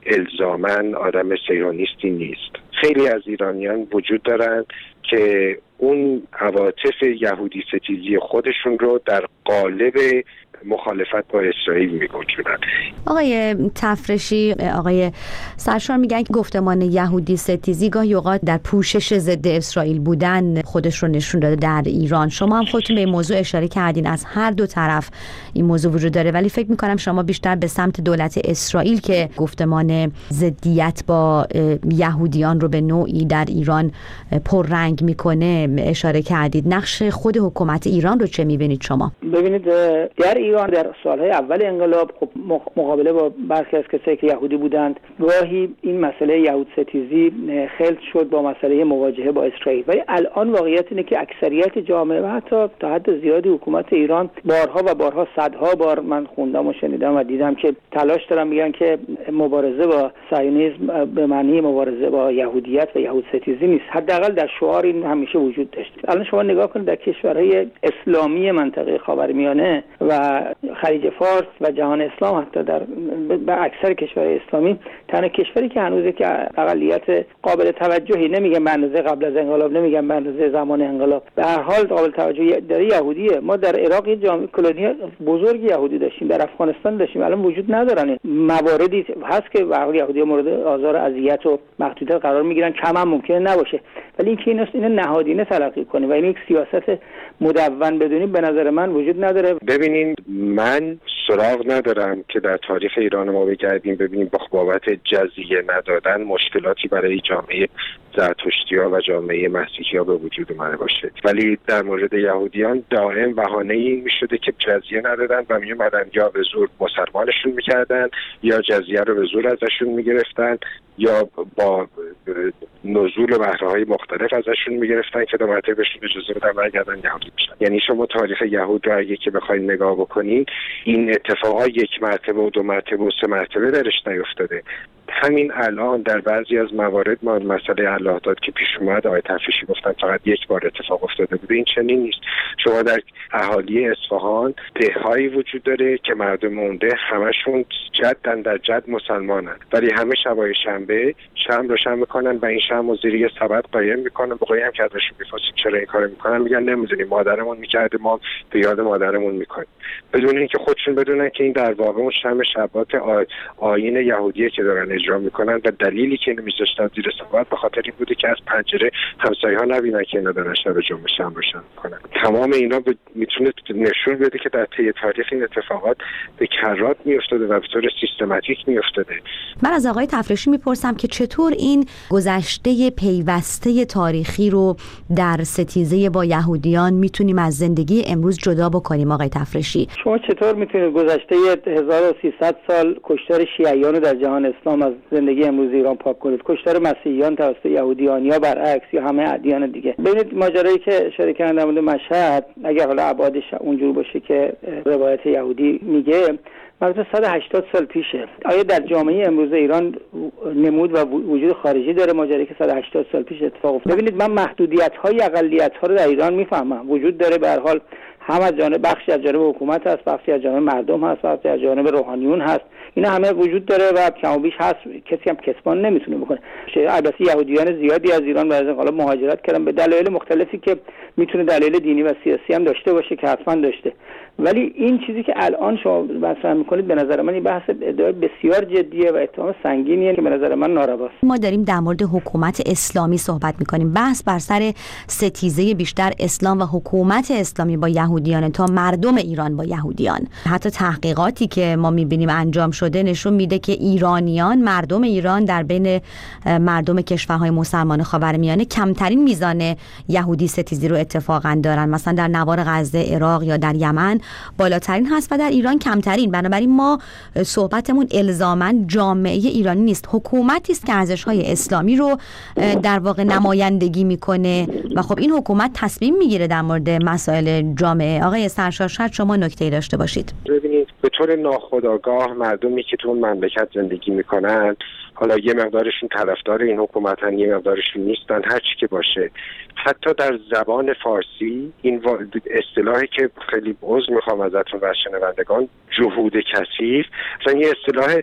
الزاماً آدم صهیونیستی نیست. خیلی از ایرانیان وجود دارند که اون عواطف یهودی ستیزی خودشون رو در قالب مخالفت با اسرائیل میگنجونن. آقای تفرشی، آقای سرشار میگن که گفتمان یهودی ستیزی گاهی اوقات در پوشش ضد اسرائیل بودن خودش رو نشون داده در ایران. شما هم خودتون به این موضوع اشاره کردین، از هر دو طرف این موضوع وجود داره، ولی فکر میکنم شما بیشتر به سمت دولت اسرائیل که گفتمان ضدیت با یهودیان رو به نوعی در ایران پررنگ میکنه اشاره کردید. نقش خود حکومت ایران رو چه میبینید شما؟ ببینید در ایران در سالهای اول انقلاب خب مقابله با برخی از کسایی که یهودی بودند، گاهی این مسئله یهود ستیزی خلط شد با مسئله مواجهه با اسرائیل. ولی الان واقعیت اینه که اکثریت جامعه و حتی تا حد زیادی حکومت ایران بارها و بارها صدها بار من خوندم و شنیدم و دیدم که تلاش دارن میگن که مبارزه با صهیونیسم به معنی مبارزه با یهودیت و یهود ستیزی نیست. حداقل در شعار این همیشه وجود داشت. الان شما نگاه کنید در کشورهای اسلامی منطقه خاورمیانه و خلیج فارس و جهان اسلام، حتی در به اکثر کشورهای اسلامی، تنها کشوری که هنوزه که اقلیت قابل توجهی، نمیگم به اندازه قبل از انقلاب، نمیگم به اندازه زمان انقلاب، به هر حال قابل توجهی داره یهودیه. ما در عراق یه جامعه کلونی بزرگ یهودی داشتیم، در افغانستان داشتیم، الان وجود ندارن. مواردی هست که به هر یهودی مورد آزار و اذیت و محدودیت قرار میگیرن، کم هم ممکنه نباشه، ولی اینکه اینو اینو نهادینه تلقی کنیم و این یک سیاست مدون بدونیم به نظر من وجود نداره. ببینین، من سراغ ندارم که در تاریخ ایران ما بگردیم ببینیم با بابت جزیه ندادن مشکلاتی برای جامعه زرتشتی‌ها و جامعه مسیحی‌ها به وجود اومده باشه، ولی در مورد یهودیان دائم بهانه‌ای می‌شده که جزیه ندادن و میومدن یا به زور مسلمانشون می‌کردن یا جزیه رو به زور ازشون می‌گرفتن یا با نزول بهره‌های مختلف ازشون می‌گرفتن که دو مرتبه بهشون اجازه بدن برگردن یهودی بشن. یعنی شما تاریخ یهود رو اگه که بخواید نگاه بکنید، این اتفاقا یک مرتبه و دو مرتبه و سه مرتبه درش نیفتاده. همین الان در بعضی از موارد ما مسئله الله داد که پیش اومد، آقای تفریشی گفتن فقط یک بار اتفاق افتاده بوده. این چنین نیست. شما در اهالی اصفهان دههایی وجود داره که مردم اونده همشون جدن در جد مسلمانن، ولی همه شبای شنبه شم روشن میکنن و این شم رو زیر یه سبد قایم میکنن. بقایی هم که ازشون میپرسید چرا این کارو میکنن، میگن نمیدونیم، مادرمون میکرده، ما به یاد مادرمون میکنیم، بدون اینکه خودشون بدونن که این در واقع اون شم شبات آ... آیین یهودیه که دارن اجرا میکنن و دلیلی که اینو میذاشتن زیر سبد به خاطر این بوده که از پنجره همسایه‌ها نبینن که اینا دارن شب جمعه شم روشن میکنن. تمام اینا ب... میتونه نشون بده که در طی تاریخ این اتفاقات به کرات میافتاده و به طور سیستماتیک میافتاده. من از آقای تفریشی میپرسم که چطور این گذشته پیوسته تاریخی رو در ستیزه با یهودیان میتونیم از زندگی امروز جدا بکنیم. آقای تفریشی، شما چطور میتونید گذشته هزار و سیصد سال کشتار شیعیان رو در جهان اسلام از زندگی امروز ایران پاک کنید؟ کشتار مسیحیان توسط یهودیان یا برعکس یا همه ادیان دیگه. ببینید ماجرایی که اشاره کردن در مورد مشهد، اگر حالا ابعادش اونجور باشه که روایت یهودی میگه، مربوط صد و هشتاد سال پیشه. آیا در جامعه امروز ایران نمود و وجود خارجی داره ماجرایی که صد و هشتاد سال پیش اتفاق افتاد؟ ببینید من محدودیت‌های اقلیت‌ها رو در ایران میفهمم، وجود داره. به هر حال هم از جانب بخشی از جانب حکومت هست، بخشی از جانب مردم هست، بخشی از جانب روحانیون هست. اینا همه وجود داره و کم و بیش هست، کسی هم کسبان نمیتونه بکنه. البته یهودیان زیادی از ایران برای حالا مهاجرت کردن به دلایل مختلفی که میتونه دلایل دینی و سیاسی هم داشته باشه که حتما داشته، ولی این چیزی که الان شما مطرح میکنید به نظر من این بحث ادعای بسیار جدیه و اتهام سنگینیه که به نظر من نارواست. ما داریم در مورد حکومت اسلامی صحبت میکنیم، بحث بر سر ستیزه بیشتر اسلام و حکومت اسلامی با یهودیان تا مردم ایران با یهودیان. حتی تحقیقاتی که ما میبینیم انجام شده نشون میده که ایرانیان، مردم ایران در بین مردم کشورهای مسلمان خاورمیانه کمترین میزان یهودی ستیزی رو اتفاقا دارن. مثلا در نوار غزه، عراق یا در یمن بالاترین هست و در ایران کمترین. بنابراین ما صحبتمون الزاماً جامعه ایرانی نیست، حکومتی است که ارزش‌های اسلامی رو در واقع نمایندگی میکنه و خب این حکومت تصمیم میگیره در مورد مسائل جامعه. آقای سرشار شاید شما نکته‌ای داشته باشید. ببینید به طور ناخودآگاه مردمی که تو اون مملکت زندگی میکنن، حالا یه مقدارشون طرفدار این حکومتن، یه مقدارشون نیستن، هر چی که باشه، حتی در زبان فارسی این اصطلاحی که خیلی عذر میخوام ازتون و شنوندگان، جهود کثیف، مثلا یه اصطلاح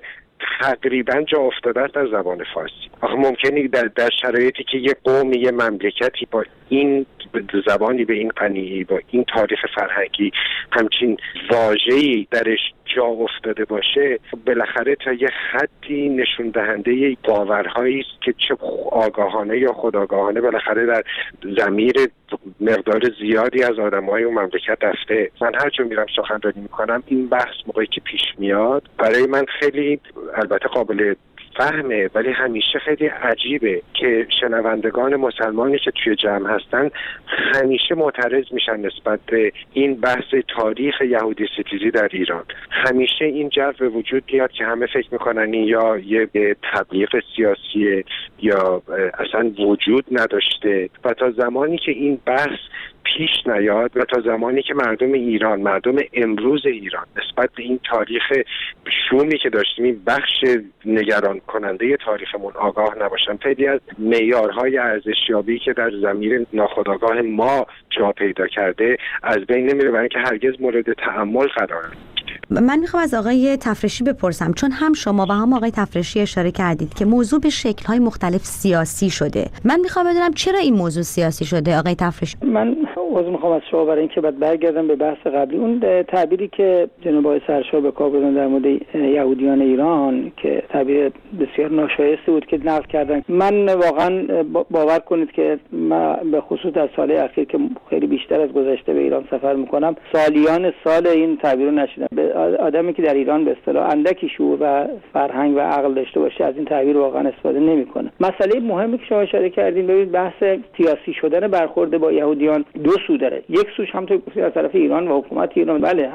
تقریبا جا افتاده است در زبان فارسی. آخه ممکنه در, در شرایطی که یه قومی، یه مملکتی با این زبانی به این غنی، با این تاریخ فرهنگی همچین واژه‌ای درش جا افتاده باشه، بالاخره تا یه حدی نشون دهنده باورهایی است که چه آگاهانه یا خودآگاهانه بالاخره در ضمیر مقدار زیادی از آدم‌های اون مملکت رفته. من هر جا میرم سخنرانی میکنم این بحث موقعی که پیش میاد برای من خیلی البته قابل فهمه، ولی همیشه خیلی عجیبه که شنوندگان مسلمانی که توی جمع هستن همیشه معترض میشن نسبت به این بحث تاریخ یهودی ستیزی در ایران. همیشه این جو به وجود میاد که همه فکر میکنن این یا یه تبلیغ سیاسی یا اصلا وجود نداشته و تا زمانی که این بحث پیش نیاد و تا زمانی که مردم ایران، مردم امروز ایران نسبت به این تاریخ شومی که داشتیم، این بخش نگران کننده تاریخمون آگاه نباشن، خیلی از معیارهای ارزشیابی که در ضمیر ناخودآگاه ما جا پیدا کرده از بین نمیره، برای اینکه هرگز مورد تأمل قرار نگیره. من میخوام از آقای تفریشی بپرسم، چون هم شما و هم آقای تفریشی اشاره کردید که موضوع به شکل‌های مختلف سیاسی شده. من میخوام بدونم چرا این موضوع سیاسی شده آقای تفریشی؟ من عذر میخوام از شما برای اینکه بعد برگردم به بحث قبلی. اون تعبیری که جناب آقای سرشار به کار بردن در مورد یهودیان ایران که تعبیر بسیار ناشایسته بود که نقل کردن، من واقعا باور کنید که من به خصوص در سال اخیر که خیلی بیشتر از گذشته به ایران سفر میکنم، سالیان سال این تعبیر رو نشیدم. آدمی که در ایران به اصطلاح اندکی شعور و فرهنگ و عقل داشته باشه از این تعبیر واقعا استفاده نمیکنه. مسئله مهمی که شما اشاره کردین، ببینید بحث سیاسی شدن برخورد با یهودیان دو سو داره. یک سوش هم تو از طرف ایران و حکومت ایران بله هست،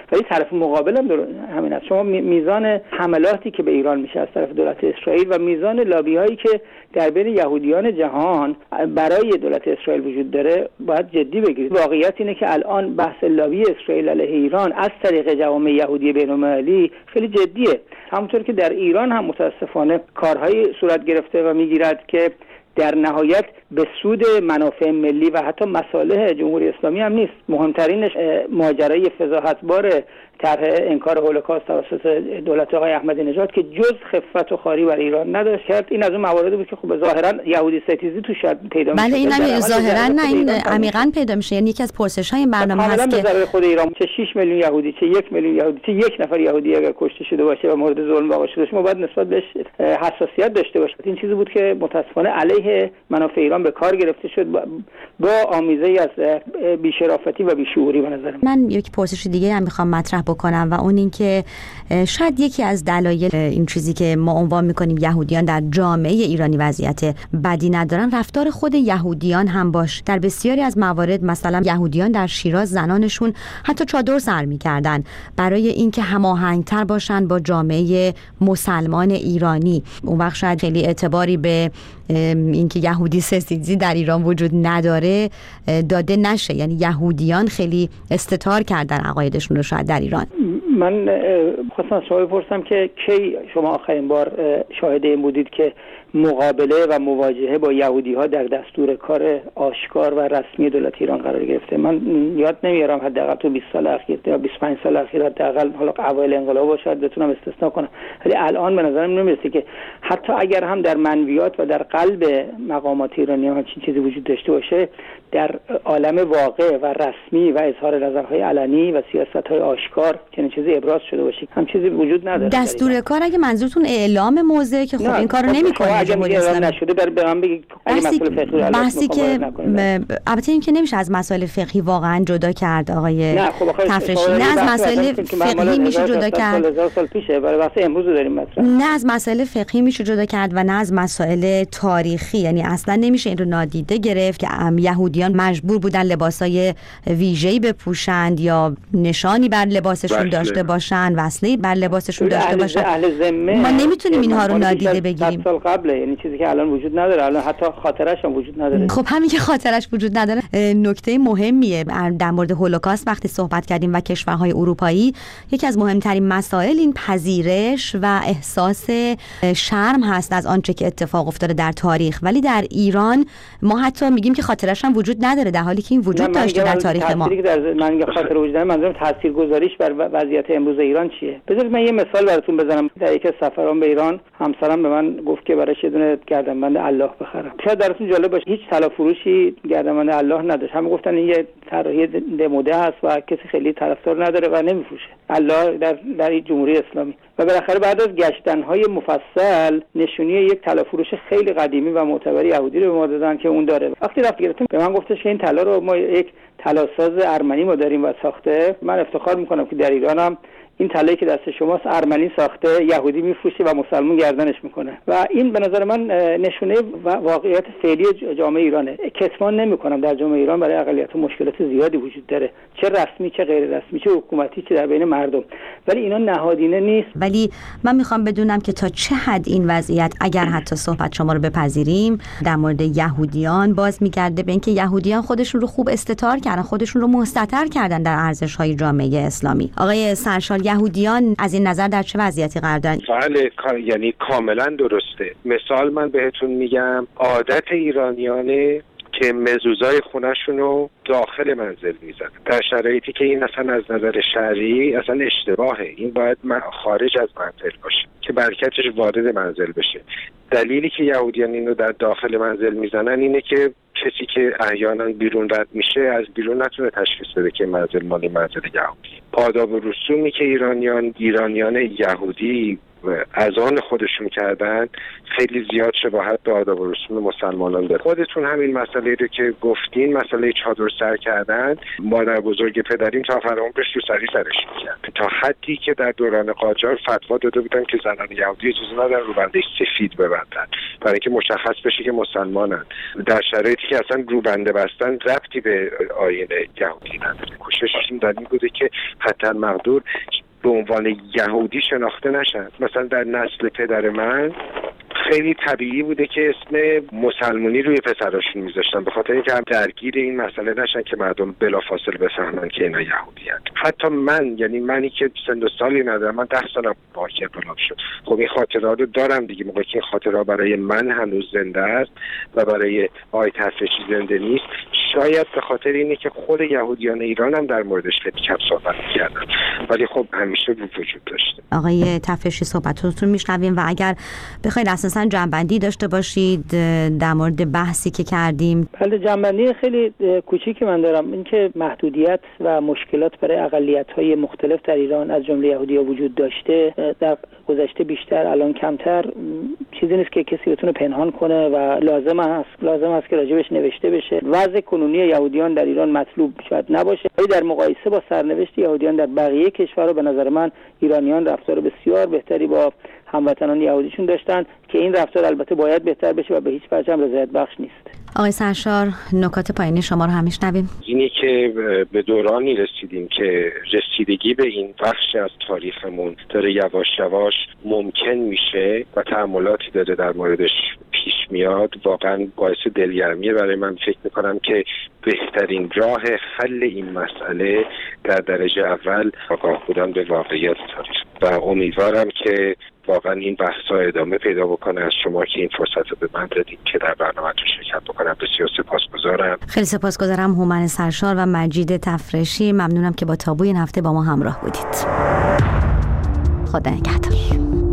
ولی طرف مقابل هم همین است. شما میزان حملاتی که به ایران میشه از طرف دولت اسرائیل و میزان لابی‌هایی که در بین یهودیان جهان برای دولت اسرائیل وجود داره باید جدی بگیرید. واقعیت اینه که الان بحث لابی اسرائیل علیه ایران از طریق جوامع یهودی بین‌المللی خیلی جدیه. همونطور که در ایران هم متاسفانه کارهایی صورت گرفته و میگیرد که در نهایت به سود منافع ملی و حتی مصالح جمهوری اسلامی هم نیست. مهمترینش ماجرای فضاحتبار طرح انکار هولوکاست توسط دولت آقای احمدی نژاد که جز خفت و خواری بر ایران نداشت کرد. این از اون مواردی بود که خب ظاهرا یهودی ستیزی توش پیدا میشه. بله این هم ظاهرا نه این عمیقاً پیدا میشه. یعنی یکی از پرسش‌های این برنامه هست که برای خود ایران چه شش میلیون یهودی چه یک میلیون یهودی چه یک نفر یهودی اگر کشته شده باشه و مورد ظلم واقع شده باشه ما باید نسبت بهش حساسیت داشته باشیم. این چیزی بود که متأسفانه علیه منافع ایران به کار گرفته شد با آمیزه‌ای از بی‌شرافتی و بیشعوری به نظر من. من یک پرسش دیگه هم میخوام مطرح بکنم و اون این که شاید یکی از دلایل این چیزی که ما عنوان میکنیم یهودیان در جامعه ایرانی وضعیت بدی ندارن رفتار خود یهودیان هم باشه. در بسیاری از موارد مثلا یهودیان در شیراز زنانشون حتی چادر سر میکردن برای اینکه هماهنگتر باشن با جامعه مسلمان ایرانی. اون وقت شاید خیلی اعتباری به اینکه یهودی ستیزی در ایران وجود نداره داده نشه. یعنی یهودیان خیلی استتار کردن عقایدشون رو شاید در ایران. من خواستم شما بپرسم که کی شما آخرین بار شاهد این بودید که مقابله و مواجهه با یهودی ها در دستور کار آشکار و رسمی دولت ایران قرار گرفته؟ من یاد نمیارم حداقل تو بیست سال اخیر یا بیست و پنج سال اخیر حداقل حالا اوایل انقلاب باشه بتونم استثنا کنم، ولی الان به نظرم نمیرسه که حتی اگر هم در منویات و در قلب مقامات ایرانی ها چنین چیزی وجود داشته باشه در عالم واقع و رسمی و اظهار نظرهای علنی و سیاست‌های آشکار چنین چیزی ابراز شده باشه هم چیزی وجود نداره. دستور کار اگه منظورتون اعلام موضع که خب این کارو نمی‌کنه جمهوری اسلامی نشده در به من بگید اگه مسئله فقهی بحثی که البته این که نمیشه از مسائل فقهی واقعا جدا کرد آقای تفرشی. نه از مسائل فقهی میشه جدا کرد هزار سال پیشه برای بحث امروز داریم مطرح. نه از مسائل فقهی میشه جدا کرد و نه از مسائل تاریخی. یعنی اصلا نمیشه این رو نادیده گرفت که یهودیان مجبور بودن لباسای ویژه‌ای بپوشند یا نشانی بر لباسشون داشته باشن، وصله‌ای بر لباسشون داشته باشن. ما نمیتونیم اینها رو نادیده بگیریم. سال قبل یعنی چیزی که الان وجود نداره، الان حتی خاطرش هم وجود نداره. خب همین که خاطرش وجود نداره نکته مهمیه. در مورد هولوکاست وقتی صحبت کردیم و کشورهای اروپایی یکی از مهمترین مسائل این پذیرش و احساس شرم هست از آنچه که اتفاق افتاده در تاریخ، ولی در ایران ما حتی میگیم که خاطرش هم وجود نداره در حالی که این وجود داشته در تاریخ ما. در من میگم خاطر وجود نداره، منظورم تاثیرگذاریش بر وضعیت امروز ایران چیه؟ بذارید من یه مثال براتون بزنم. در یک سفرام به ایران همسرم به من گفت که برای یه دونه گردنبند الله بخرم. شاید براتون جالب باشه هیچ طلا فروشی گردنبند الله نداشت. همه گفتن این یه طراحی دموده است و کسی خیلی طرفدار نداره و نمیفروشه. الله در در جمهوری اسلامی. و بالاخره بعد از گشتن‌های مفصل نشونی یک طلا فروش خیلی قدیمی و معتبر یهودی رو به ما دادن که اون داره. وقتی رفت گرفتم به من گفتش که این طلا رو ما یک طلاساز ارمنی ما داریم و ساخته. من افتخار میکنم که در ایرانم این طلایی که دست شماست ارمنی ساخته، یهودی میفروشه و مسلمان گردنش میکنه و این به نظر من نشونه واقعیت فعلی جامعه ایرانه. کتمان نمیکنم در جامعه ایران برای اقلیت مشکلات زیادی وجود داره، چه رسمی چه غیر رسمی، چه حکومتی چه در بین مردم، ولی اینا نهادینه نیست. ولی من میخوام بدونم که تا چه حد این وضعیت اگر حتی صحبت شما رو بپذیریم در مورد یهودیان باز میگرده به اینکه یهودیان خودشون رو خوب استتار کردن، خودشون رو مستتر کردن در ارزش‌های جامعه اسلامی. آقای سرشار یهودیان از این نظر در چه وضعیتی قرار دارن؟ بله یعنی کاملا درسته. مثال من بهتون میگم عادت ایرانیانه که مزوزای خونه‌شون رو داخل منزل میزنن در شرایطی که این اصلا از نظر شرعی اصلا اشتباهه. این باید من خارج از منزل باشه که برکتش وارد منزل بشه. دلیلی که یهودیان اینو در داخل منزل میزنن اینه که کسی که احیانا بیرون رد میشه از بیرون نتونه تشخیص بده که منزل مالی منزل یهودی. آداب و رسومی که ایرانیان ایرانیان یهودی اذان خودشون کردن خیلی زیاد شباهت به آداب و رسوم مسلمانان داره. خودتون همین مسئله رو که گفتین، مسئله چادر سر کردن، مادر بزرگ پدریم تا فراموش رو سری سرش می‌کرد، تا حدی که در دوران قاجار فتوا داده بودن که زنان یهودی اجازه ندارن روبنده سفید ببندن برای اینکه مشخص بشه که مسلمانن، در شرایطی که اصلا روبنده بستن ربطی به آیین یهودی نداره. کوشششون در این بوده که حتی مقدور به عنوان یهودی شناخته نشن. مثلا در نسل پدر من خیلی طبیعی بوده که اسم مسلمانی روی پسراشون میذاشتن به خاطر اینکه هم درگیر این مسئله نشن که مردم بلافاصله بفهمن که اینا یهودی هستند. حتی من، یعنی منی که سن و سالی ندارم، من ده سالم باکی انقلاب شد، خب این خاطرات رو دارم دیگه. موقعی که این خاطرات برای من هنوز زنده است و برای آقای تفرشی زنده نیست، شاید به خاطر اینه که خود یهودیان ایران هم در موردش خیلی کم صحبت کردن، ولی خب همیشه وجود داشته. آقای تفرشی صحبتاتون میشنویم و اگر بخواید اساسا جنبندی داشته باشید در مورد بحثی که کردیم. بله، جنبندی خیلی کوچیکی من دارم، اینکه محدودیت و مشکلات برای اقلیت‌های مختلف در ایران از جمله یهودی‌ها وجود داشته، در گذشته بیشتر الان کمتر، چیزی نیست که کسی بتونه پنهان کنه و لازم است لازم است که راجبش نوشته بشه. وضع کنونی یهودیان در ایران مطلوب شاید نباشه، ولی در مقایسه با سرنوشت یهودیان در بقیه کشورها به نظر من ایرانیان رفتار بسیار بهتری با هموطنان یهودیشون داشتن که این رفتار البته باید بهتر بشه و به هیچ وجه هم رضایت بخش نیست. آقای سرشار، نکات پایانی شما رو هم میشنویم. اینی که به دورانی رسیدیم که رسیدگی به این بخش از تاریخمون داره یواش یواش ممکن میشه و تأملاتی داره در موردش پیش میاد، واقعا باعث دلگرمیه برای من. فکر میکنم که بهترین راه حل این مسئله در درجه اول آگاه بودن به واقعیت تاریخ و امیدوارم که واقعا این بحث‌ها ادامه پیدا بکنه. از شما که این فرصت رو به من دادید که در برنامه‌تون شرکت بکنم بسیار سپاسگزارم. خیلی سپاسگزارم هومن سرشار و مجید تفرشی. ممنونم که با تابو این هفته با ما همراه بودید. خدا نگهدار.